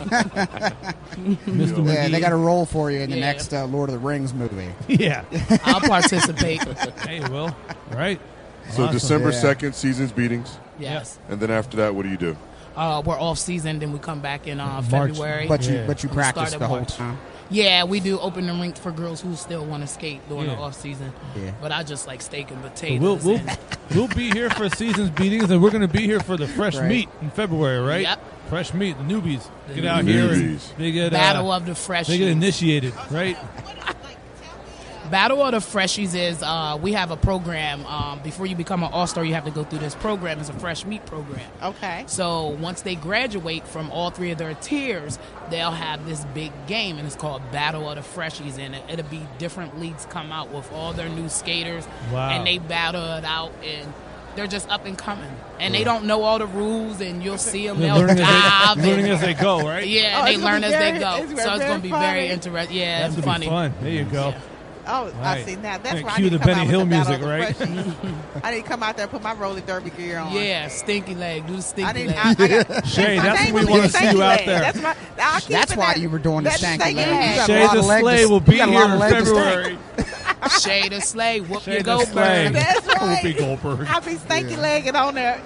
Yeah, Mr. McGee. they got a role for you in the Yeah. next Lord of the Rings movie. Yeah. I'll participate. Hey, Will. Right. So Awesome. December Yeah. 2nd, season's beatings. Yes. And then after that, what do you do? We're off season, then we come back in February. But you We practice start the in whole March. time. Yeah, we do open the rink for girls who still want to skate during the off season. Yeah. But I just like steak and So potatoes. we'll be here for season's beatings, and we're going to be here for the fresh Right. meat in February, right? Yep. Fresh meat, the newbies get The out here. newbies. And they get Battle of the Freshies. They get initiated, right? Battle of the Freshies is we have a program. Before you become an all-star, you have to go through this program. It's a fresh meat program. Okay. So once they graduate from all three of their tiers, they'll have this big game, and it's called Battle of the Freshies. And it'll be different leagues come out with all their new skaters, Wow. and they battle it out, and they're just up and coming. And they don't know all the rules, and you'll see them. They're They'll learning dive. learning as they go, right? Yeah, Oh, they it's gonna learn be as they very- go. it's So it's going to be very very funny. interesting. Yeah, That's and gonna be funny. fun. There you go. Yeah. Oh, I Right. see now. That's And why I cue need to the come Benny out Hill with the Battle music, of the right? Freshies. I need to come out there and put my roller derby gear on. Yeah, stinky leg. Do the I stinky didn't. leg. I got, Shay, my that's name what we will wanna be see you Stanky out Leg. there. That's my. I'll keep That's it why that- you were doing the that's stanky Stanky leg. Leg. You got a Shay lot the of leg to- Slay will you be got a here lot of in leg to stank. February. Shade and Slay. Whoop Shay your the Goldberg. Slay. That's right. Whoopi Goldberg. I'll be stanky legged on there.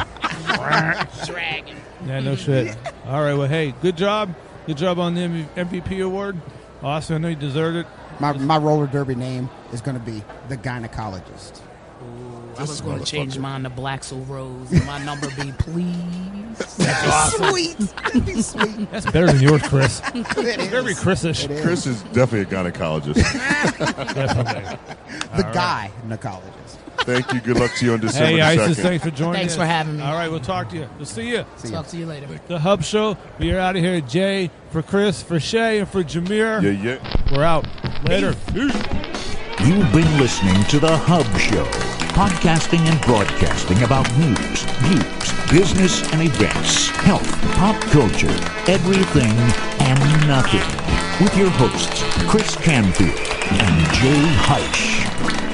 Dragon. Yeah, no shit. All right, well, hey, good job. Good job on the MVP award. Awesome. I know you deserved it. My roller derby name is going to be the gynecologist. I was going to change mine to Blaxel Rose. And my number be please. Sweet. That'd be sweet. That's better than yours, Chris. It is. Very Chris-ish. It is. Chris is definitely a gynecologist. Definitely. The gynecologist. Thank you. Good luck to you on December Hey, the Isis, 2nd. thanks for joining Thanks us. for having me. All right, we'll talk to you. We'll see you. Talk to you later. The Hub Show. We are out of here. Jay, for Chris, for Shay, and for Jameer. Yeah. We're out. Later. You've been listening to The Hub Show, podcasting and broadcasting about news, views, business and events, health, pop culture, everything and nothing. With your hosts, Chris Canfield and Jay Heisch.